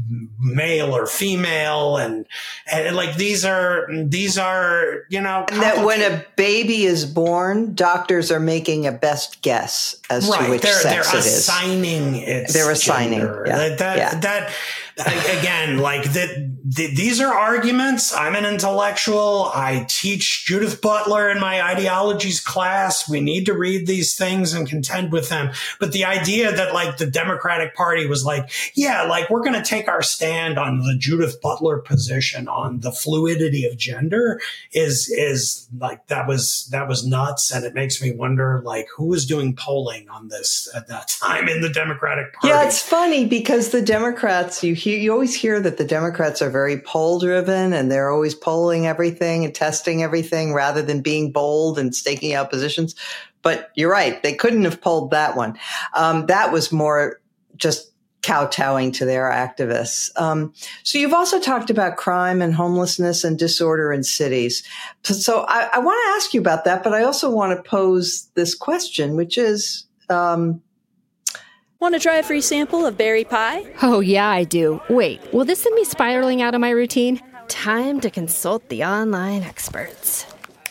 male or female. And, and like, these are, these are, you know, and that when a baby is born, doctors are making a best guess as right. to which they're, sex they're it is. assigning its They're assigning. gender. Yeah. That, that, yeah. that, again, like that, th- these are arguments. I'm an intellectual. I teach Judith Butler in my ideologies class. We need to read these things and contend with them. But the idea that like the Democratic Party was like, yeah, like we're going to take our stand on the Judith Butler position on the fluidity of gender is, is like, that was, that was nuts. And it makes me wonder, like, who was doing polling on this at that time in the Democratic Party? Yeah, it's funny because the Democrats, you hear, you always hear that the Democrats are very poll driven and they're always polling everything and testing everything rather than being bold and staking out positions. but you're right. They couldn't have pulled that one. Um, that was more just kowtowing to their activists. Um, so you've also talked about crime and homelessness and disorder in cities. So I, I want to ask you about that, but I also want to pose this question, which is, um, want to try a free sample of berry pie? Oh, yeah, I do. Wait, will this send me spiraling out of my routine? Time to consult the online experts.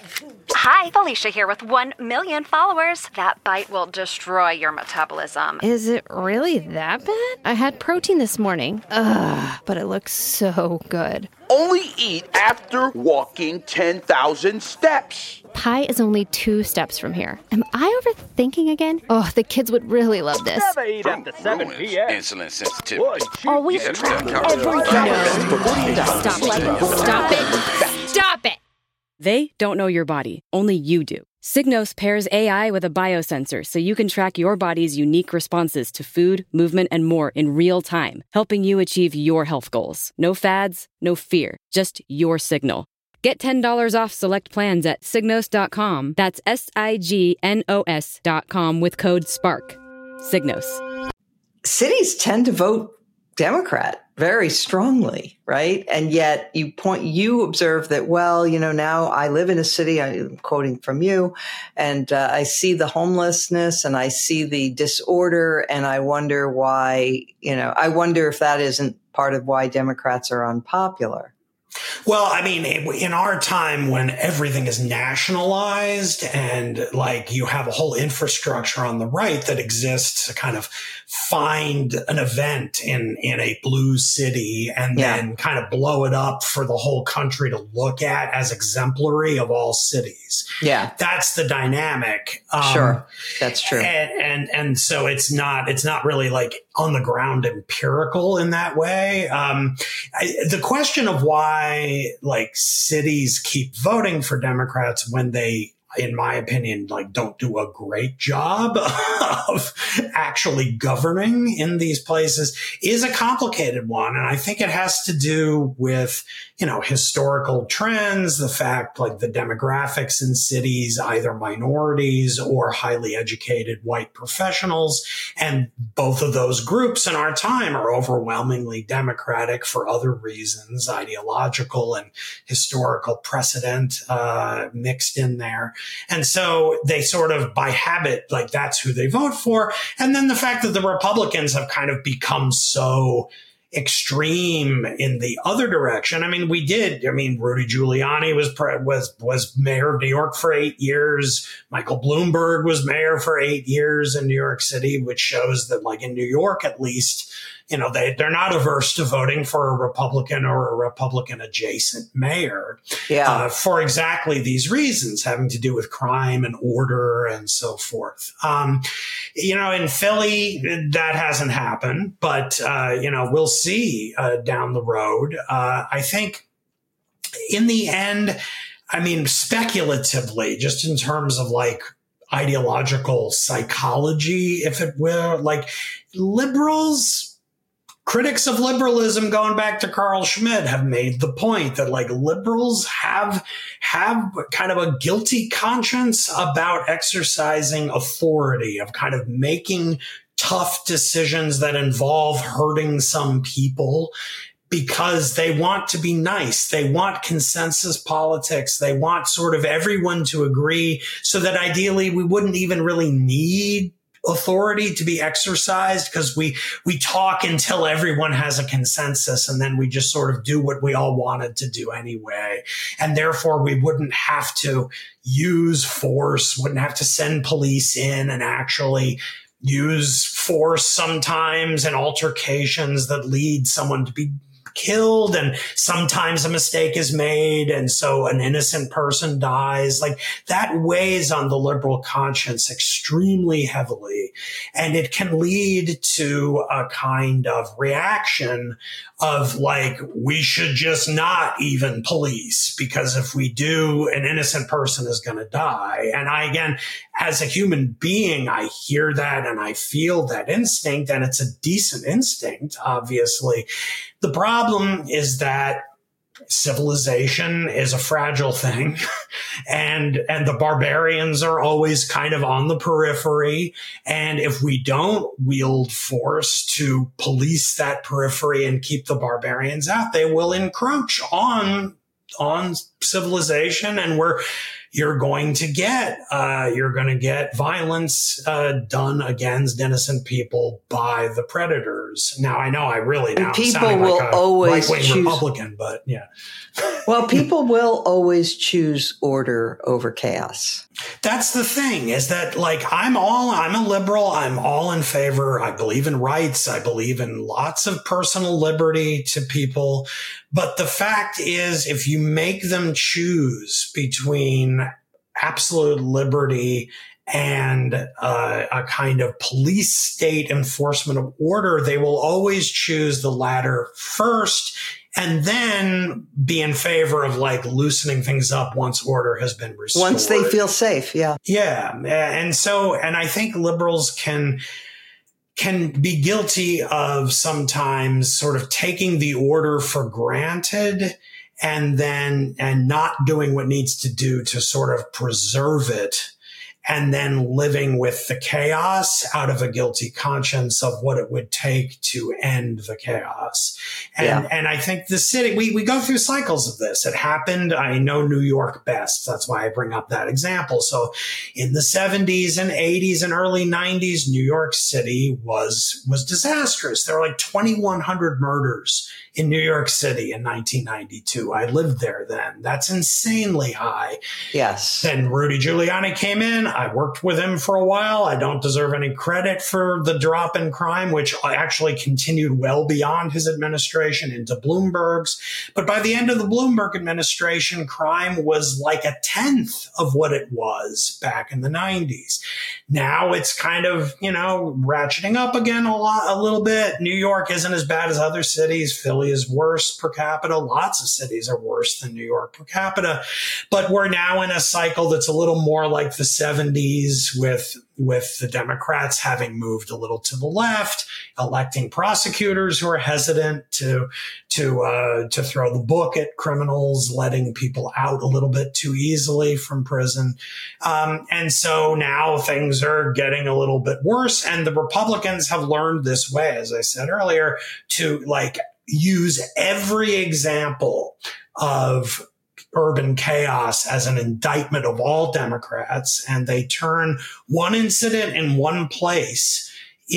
Hi, Felicia here with one million followers. That bite will destroy your metabolism. Is it really that bad? I had protein this morning. Ugh, but it looks so good. Only eat after walking ten thousand steps. Pie is only two steps from here. Am I overthinking again? Oh, the kids would really love this. Never eat after seven p.m. Insulin sensitivity. Always track every no. Stop it. Stop it. Stop it. They don't know your body. Only you do. Signos pairs A I with a biosensor so you can track your body's unique responses to food, movement, and more in real time, helping you achieve your health goals. No fads, no fear, just your signal. Get ten dollars off select plans at signos dot com. That's S I G N O S dot com with code SPARK. Signos. Cities tend to vote Democrat very strongly, right? And yet you point, you observe that, well, you know, now I live in a city, I'm quoting from you, and uh, I see the homelessness and I see the disorder, and I wonder why, you know, I wonder if that isn't part of why Democrats are unpopular. Well, I mean, in our time when everything is nationalized and like you have a whole infrastructure on the right that exists to kind of find an event in, in a blue city and yeah. then kind of blow it up for the whole country to look at as exemplary of all cities. Yeah. That's the dynamic. Um, sure. That's true. And, and, and so it's not, it's not really like on the ground empirical in that way. Um, I, the question of why like cities keep voting for Democrats when they, in my opinion, like don't do a great job of actually governing in these places is a complicated one. And I think it has to do with, you know, historical trends, the fact like the demographics in cities, either minorities or highly educated white professionals. And both of those groups in our time are overwhelmingly Democratic for other reasons, ideological and historical precedent uh, mixed in there. And so they sort of by habit, like that's who they vote for. And then the fact that the Republicans have kind of become so extreme in the other direction. I mean, we did. I mean, Rudy Giuliani was was was mayor of New York for eight years. Michael Bloomberg was mayor for eight years in New York City, which shows that, like in New York, at least, you know, they they're not averse to voting for a Republican or a Republican adjacent mayor. Yeah. Uh, for exactly these reasons, having to do with crime and order and so forth. Um, you know, in Philly, that hasn't happened, but uh, you know, we'll see uh, down the road. Uh, I think in the end, I mean, speculatively, just in terms of like ideological psychology, if it will, like liberals. Critics of liberalism, going back to Carl Schmitt, have made the point that like liberals have have kind of a guilty conscience about exercising authority, of kind of making tough decisions that involve hurting some people because they want to be nice. They want consensus politics. They want sort of everyone to agree so that ideally we wouldn't even really need authority to be exercised, because we we talk until everyone has a consensus and then we just sort of do what we all wanted to do anyway. And therefore we wouldn't have to use force, wouldn't have to send police in and actually use force sometimes in altercations that lead someone to be killed, and sometimes a mistake is made and so an innocent person dies. Like that weighs on the liberal conscience extremely heavily, and it can lead to a kind of reaction of like, we should just not even police, because if we do, an innocent person is going to die. And I, again, as a human being, I hear that and I feel that instinct, and it's a decent instinct, obviously. The problem is that civilization is a fragile thing, and and the barbarians are always kind of on the periphery. And if we don't wield force to police that periphery and keep the barbarians out, they will encroach on on civilization, and we're you're going to get uh, you're going to get violence uh, done against innocent people by the predators. Now, I know I really now people sounding will like a always right-wing choose, Republican, but yeah. Well, people will always choose order over chaos. That's the thing, is that like I'm all I'm a liberal. I'm all in favor. I believe in rights. I believe in lots of personal liberty to people. But the fact is, if you make them choose between absolute liberty and uh, a kind of police state enforcement of order, they will always choose the latter first, and then be in favor of like loosening things up once order has been restored. Once they feel safe. Yeah. Yeah. And so, and I think liberals can, can be guilty of sometimes sort of taking the order for granted and then, and not doing what needs to do to sort of preserve it, and then living with the chaos out of a guilty conscience of what it would take to end the chaos. And, yeah. and I think the city, we, we go through cycles of this. It happened. I know New York best. That's why I bring up that example. So in the seventies and eighties and early nineties, New York City was, was disastrous. There were like twenty-one hundred murders in New York City in nineteen ninety-two. I lived there then. That's insanely high. Yes. Then Rudy Giuliani came in. I worked with him for a while. I don't deserve any credit for the drop in crime, which actually continued well beyond his administration into Bloomberg's. But by the end of the Bloomberg administration, crime was like a tenth of what it was back in the nineties. Now it's kind of, you know, ratcheting up again a lot, a little bit. New York isn't as bad as other cities. Philly is worse per capita. Lots of cities are worse than New York per capita. But we're now in a cycle that's a little more like the seventies with with the Democrats having moved a little to the left, electing prosecutors who are hesitant to to uh, to throw the book at criminals, letting people out a little bit too easily from prison. Um, and so now things are getting a little bit worse. And the Republicans have learned this way, as I said earlier, to like use every example of urban chaos as an indictment of all Democrats, and they turn one incident in one place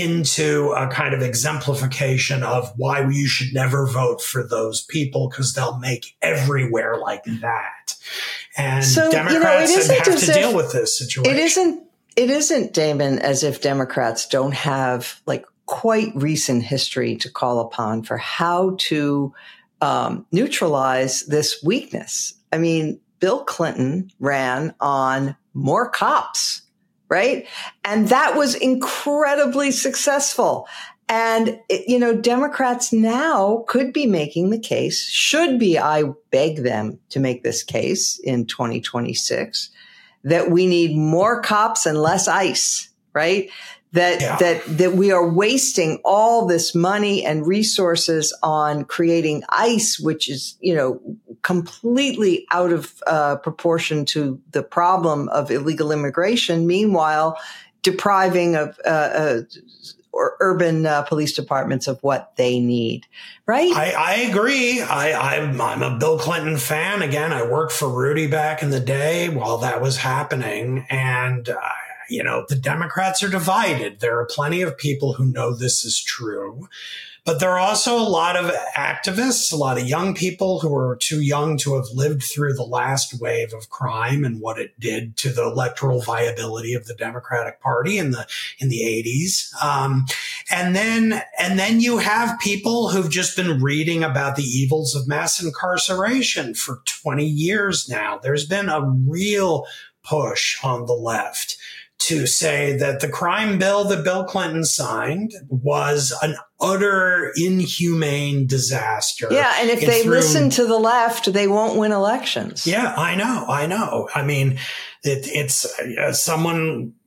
into a kind of exemplification of why you should never vote for those people, because they'll make everywhere like that. And so, Democrats you know, have to deal with this situation. It isn't, it isn't, Damon, as if Democrats don't have like quite recent history to call upon for how to um, neutralize this weakness. I mean, Bill Clinton ran on more cops, right? And that was incredibly successful. And, you know, Democrats now could be making the case, should be, I beg them to make this case in twenty twenty-six, that we need more cops and less ICE, right? That, yeah. that, that we are wasting all this money and resources on creating ICE, which is, you know, completely out of uh, proportion to the problem of illegal immigration. Meanwhile, depriving of, uh, uh or urban uh, police departments of what they need, right? I, I agree. I, I'm, I'm a Bill Clinton fan. Again, I worked for Rudy back in the day while that was happening. And, uh, you know, the Democrats are divided. There are plenty of people who know this is true. But there are also a lot of activists, a lot of young people who are too young to have lived through the last wave of crime and what it did to the electoral viability of the Democratic Party in the in the eighties. Um, and then and then you have people who've just been reading about the evils of mass incarceration for twenty years now. There's been a real push on the left to say that the crime bill that Bill Clinton signed was an utter inhumane disaster. Yeah, and if it they threw, listen to the left, they won't win elections. Yeah, I know, I know. I mean, it, it's uh, someone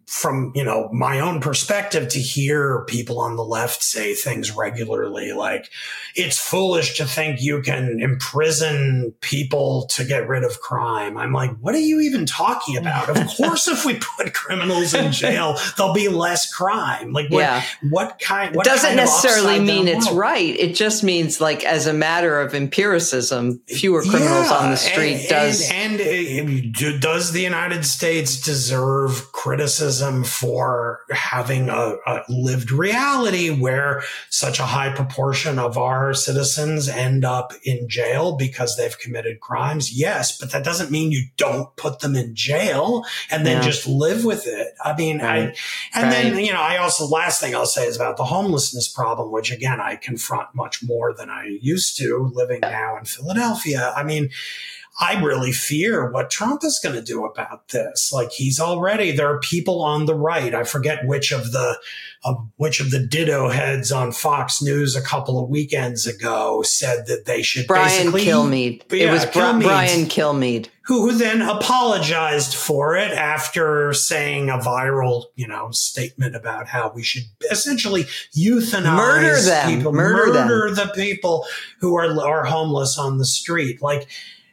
from, you know, my own perspective, to hear people on the left say things regularly like it's foolish to think you can imprison people to get rid of crime. I'm like, what are you even talking about? Of course, if we put criminals in jail, there'll be less crime. Like, what, yeah. what kind? What it doesn't kind necessarily mean it's world? right. It just means, like, as a matter of empiricism, fewer criminals yeah, on the street and, does. And, and uh, does the United States deserve criticism for having a, a lived reality where such a high proportion of our citizens end up in jail because they've committed crimes? Yes, but that doesn't mean you don't put them in jail and then yeah. just live with it. I mean, right. I, and right. then, you know, I also, last thing I'll say is about the homelessness problem, which again, I confront much more than I used to living now in Philadelphia. I mean, I really fear what Trump is going to do about this. Like, he's already, there are people on the right. I forget which of the, uh, which of the ditto heads on Fox News a couple of weekends ago said that they should Brian basically. Kilmeade. Yeah, it was Kilmeade, Brian Kilmeade. Who, who then apologized for it after saying a viral, you know, statement about how we should essentially euthanize murder them, people, murder, murder them. the people who are, are homeless on the street. Like,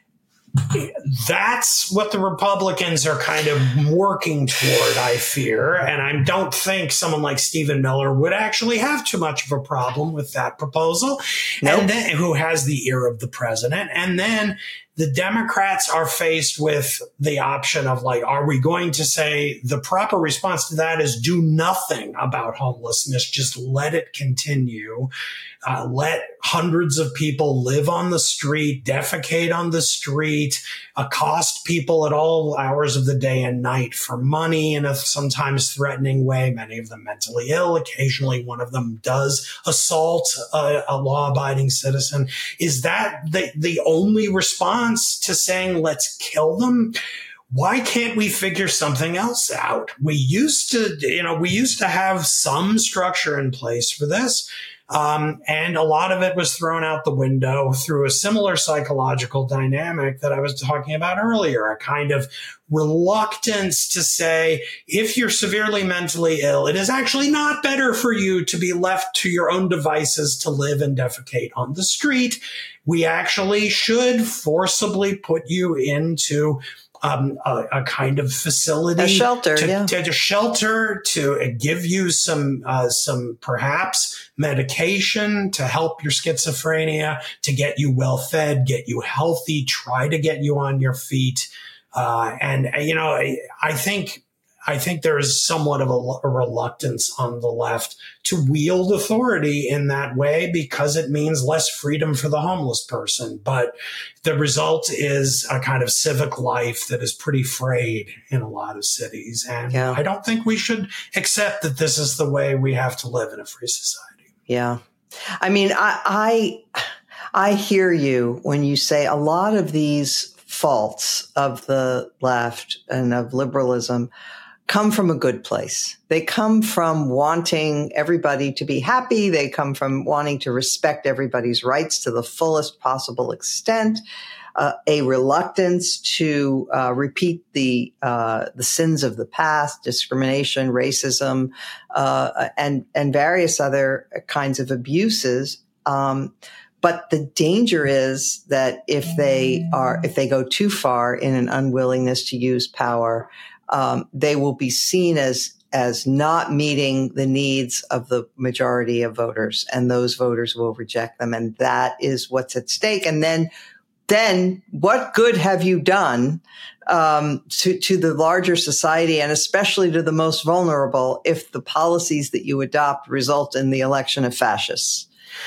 that's what the Republicans are kind of working toward, I fear. And I don't think someone like Stephen Miller would actually have too much of a problem with that proposal. Nope. And then, who has the ear of the president. And then the Democrats are faced with the option of, like, are we going to say the proper response to that is do nothing about homelessness, just let it continue, uh, let hundreds of people live on the street, defecate on the street, accost people at all hours of the day and night for money in a sometimes threatening way, many of them mentally ill. Occasionally one of them does assault a, a law-abiding citizen. Is that the, the only response to saying let's kill them? Why can't we figure something else out? We used to, you know, we used to have some structure in place for this. Um, and a lot of it was thrown out the window through a similar psychological dynamic that I was talking about earlier, a kind of reluctance to say, if you're severely mentally ill, it is actually not better for you to be left to your own devices to live and defecate on the street. We actually should forcibly put you into Um, a, a kind of facility, a shelter, to, yeah. to, to shelter, to give you some, uh, some perhaps medication to help your schizophrenia, to get you well fed, get you healthy, try to get you on your feet. Uh, and, you know, I, I think, I think there is somewhat of a, a reluctance on the left to wield authority in that way because it means less freedom for the homeless person. But the result is a kind of civic life that is pretty frayed in a lot of cities. And yeah. I don't think we should accept that this is the way we have to live in a free society. Yeah. I mean, I, I, I hear you when you say a lot of these faults of the left and of liberalism come from a good place. They come from wanting everybody to be happy. They come from wanting to respect everybody's rights to the fullest possible extent. Uh, a reluctance to uh, repeat the uh, the sins of the past, discrimination, racism, uh, and and various other kinds of abuses. Um, but the danger is that if they are if they go too far in an unwillingness to use power, Um, they will be seen as as not meeting the needs of the majority of voters, and those voters will reject them, and that is what's at stake. And then, then what good have you done um, to to the larger society, and especially to the most vulnerable, if the policies that you adopt result in the election of fascists?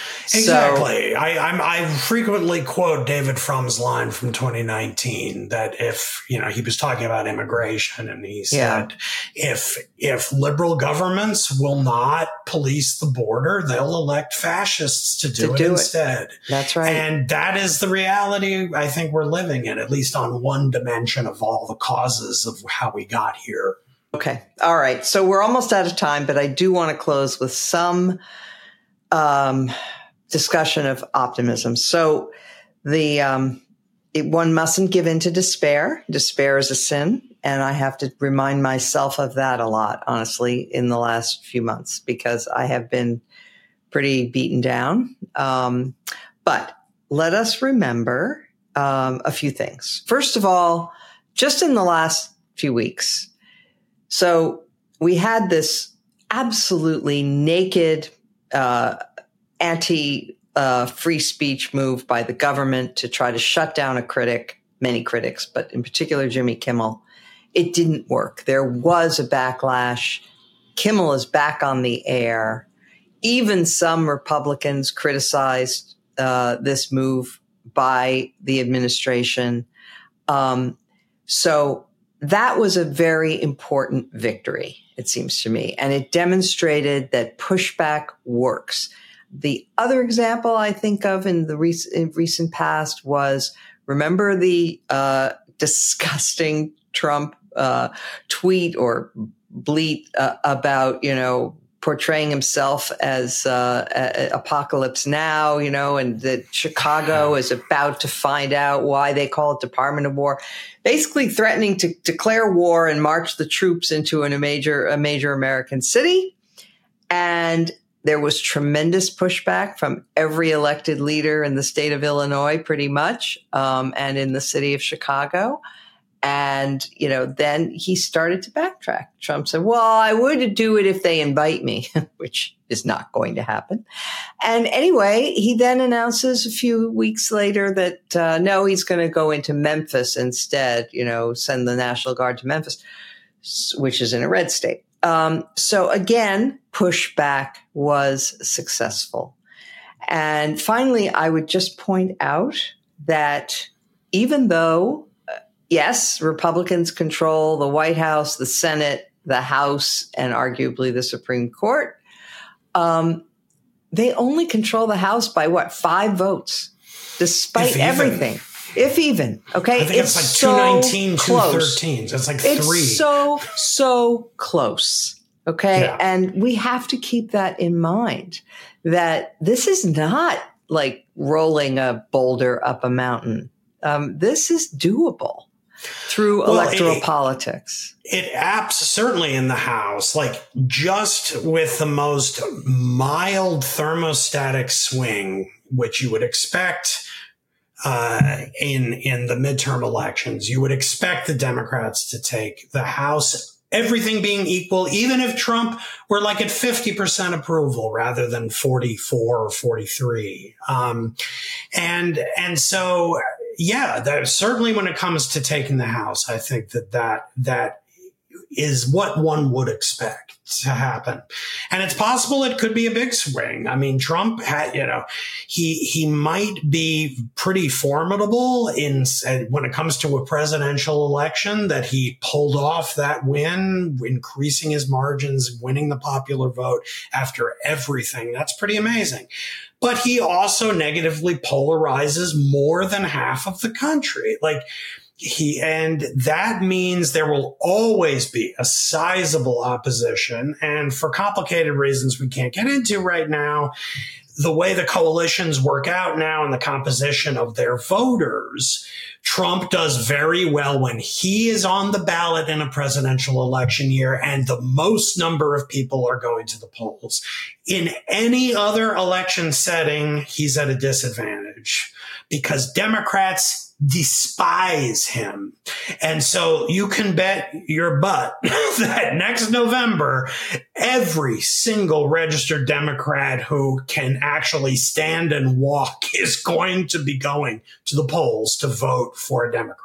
Exactly. So, I, I'm, I frequently quote David Fromm's line from twenty nineteen that if, you know, he was talking about immigration and he said, yeah. if, if liberal governments will not police the border, they'll elect fascists to do, to it, do instead. It. That's right. And that is the reality I think we're living in, at least on one dimension of all the causes of how we got here. Okay. All right. So we're almost out of time, but I do want to close with some Um, discussion of optimism. So the um, it, one mustn't give in to despair. Despair is a sin. And I have to remind myself of that a lot, honestly, in the last few months, because I have been pretty beaten down. Um, but let us remember um, a few things. First of all, just in the last few weeks, so we had this absolutely naked uh, anti uh, free speech move by the government to try to shut down a critic, many critics, but in particular Jimmy Kimmel. It didn't work. There was a backlash. Kimmel is back on the air. Even some Republicans criticized uh, this move by the administration. Um, so that was a very important victory, it seems to me. And it demonstrated that pushback works. The other example I think of in the rec- in recent past was, remember the uh, disgusting Trump uh, tweet or bleat uh, about, you know, portraying himself as uh, a- Apocalypse Now, you know, and that Chicago is about to find out why they call it Department of War, basically threatening to declare war and march the troops into an, a major a major American city. And there was tremendous pushback from every elected leader in the state of Illinois, pretty much, um, and in the city of Chicago. And, you know, then he started to backtrack. Trump said, well, I would do it if they invite me, which is not going to happen. And anyway, he then announces a few weeks later that, uh, no, he's going to go into Memphis instead, you know, send the National Guard to Memphis, which is in a red state. Um, so again, pushback was successful. And finally, I would just point out that even though yes, Republicans control the White House, the Senate, the House, and arguably the Supreme Court, Um, they only control the House by what, five votes, despite everything. If even, okay? I think it's, it's like two nineteen, so two thirteen. It's like it's three. It's so, so close, okay? Yeah. And we have to keep that in mind, that this is not like rolling a boulder up a mountain. Um, this is doable through well, electoral it, politics. It apps certainly in the House, like just with the most mild thermostatic swing, which you would expect uh, in in the midterm elections. You would expect the Democrats to take the House, everything being equal, even if Trump were like at fifty percent approval rather than forty-four or forty-three. Um, and and so. Yeah, that, certainly when it comes to taking the House, I think that, that that is what one would expect to happen. And it's possible it could be a big swing. I mean, Trump had, you know, he he might be pretty formidable in when it comes to a presidential election, that he pulled off that win, increasing his margins, winning the popular vote after everything. That's pretty amazing. But he also negatively polarizes more than half of the country. Like he, and that means there will always be a sizable opposition. And for complicated reasons we can't get into right now, the way the coalitions work out now and the composition of their voters, Trump does very well when he is on the ballot in a presidential election year and the most number of people are going to the polls. In any other election setting, he's at a disadvantage because Democrats despise him. And so you can bet your butt that next November, every single registered Democrat who can actually stand and walk is going to be going to the polls to vote for a Democrat.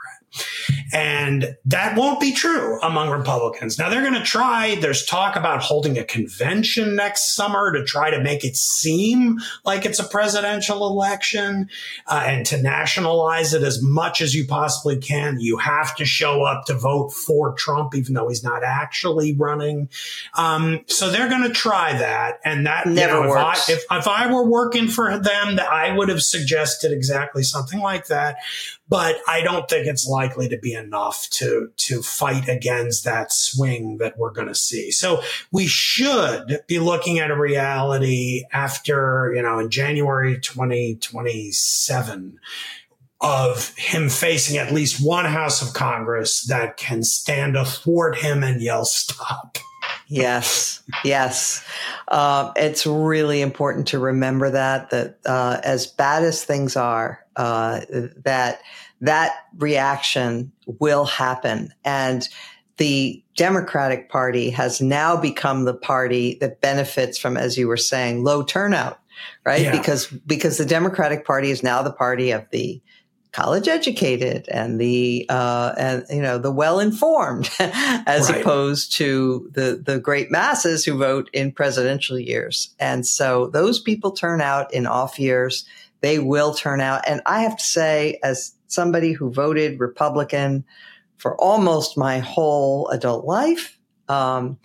And that won't be true among Republicans. Now, they're going to try. There's talk about holding a convention next summer to try to make it seem like it's a presidential election uh, and to nationalize it as much as you possibly can. You have to show up to vote for Trump, even though he's not actually running. Um, so they're going to try that. And that never you know, works. If I, if, if I were working for them, I would have suggested exactly something like that. But I don't think it's likely to be enough to to fight against that swing that we're going to see. So we should be looking at a reality after, you know, in January twenty twenty-seven, of him facing at least one House of Congress that can stand athwart him and yell, stop. Yes, yes. Uh, it's really important to remember that, that uh, as bad as things are, uh, that that reaction will happen. And the Democratic Party has now become the party that benefits from, as you were saying, low turnout, right? Yeah. Because, because the Democratic Party is now the party of the college educated and the, uh, and, you know, the well-informed as right. opposed to the, the great masses who vote in presidential years. And so those people turn out in off years. They will turn out. And I have to say, as somebody who voted Republican for almost my whole adult life, um,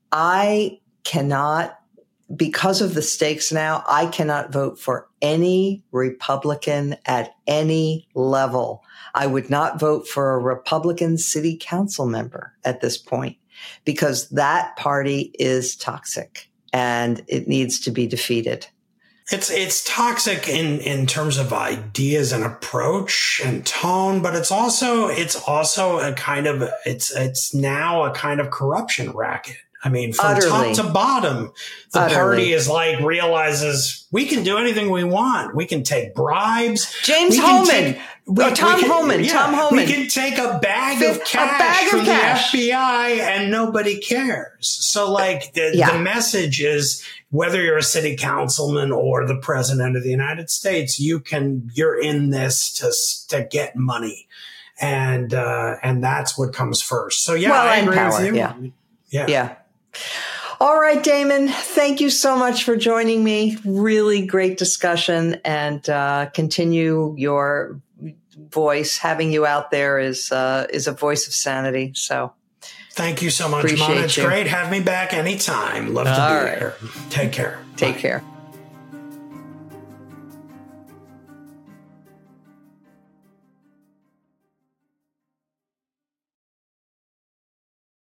I cannot, because of the stakes now, I cannot vote for any Republican at any level. I would not vote for a Republican city council member at this point because that party is toxic and it needs to be defeated. It's it's toxic in, in terms of ideas and approach and tone, but it's also it's also a kind of it's it's now a kind of corruption racket. I mean, from Utterly. top to bottom, the Utterly. party is like realizes we can do anything we want. We can take bribes. James we Homan. Take, we, oh, Tom we can, Homan. Yeah, Tom Homan. We can take a bag Fifth, of cash a bag from of cash. the F B I and nobody cares. So, like, the, yeah. the message is whether you're a city councilman or the president of the United States, you can you're in this to to get money, and uh, and that's what comes first. So, yeah, well, I and agree power. with you. Yeah. Yeah. Yeah. All right, Damon, thank you so much for joining me. Really great discussion, and uh, continue your voice. Having you out there is uh, is a voice of sanity. So thank you so much, appreciate Mona. It's you. great. Have me back anytime. Love to All be right. here. Take care. Take Bye. care.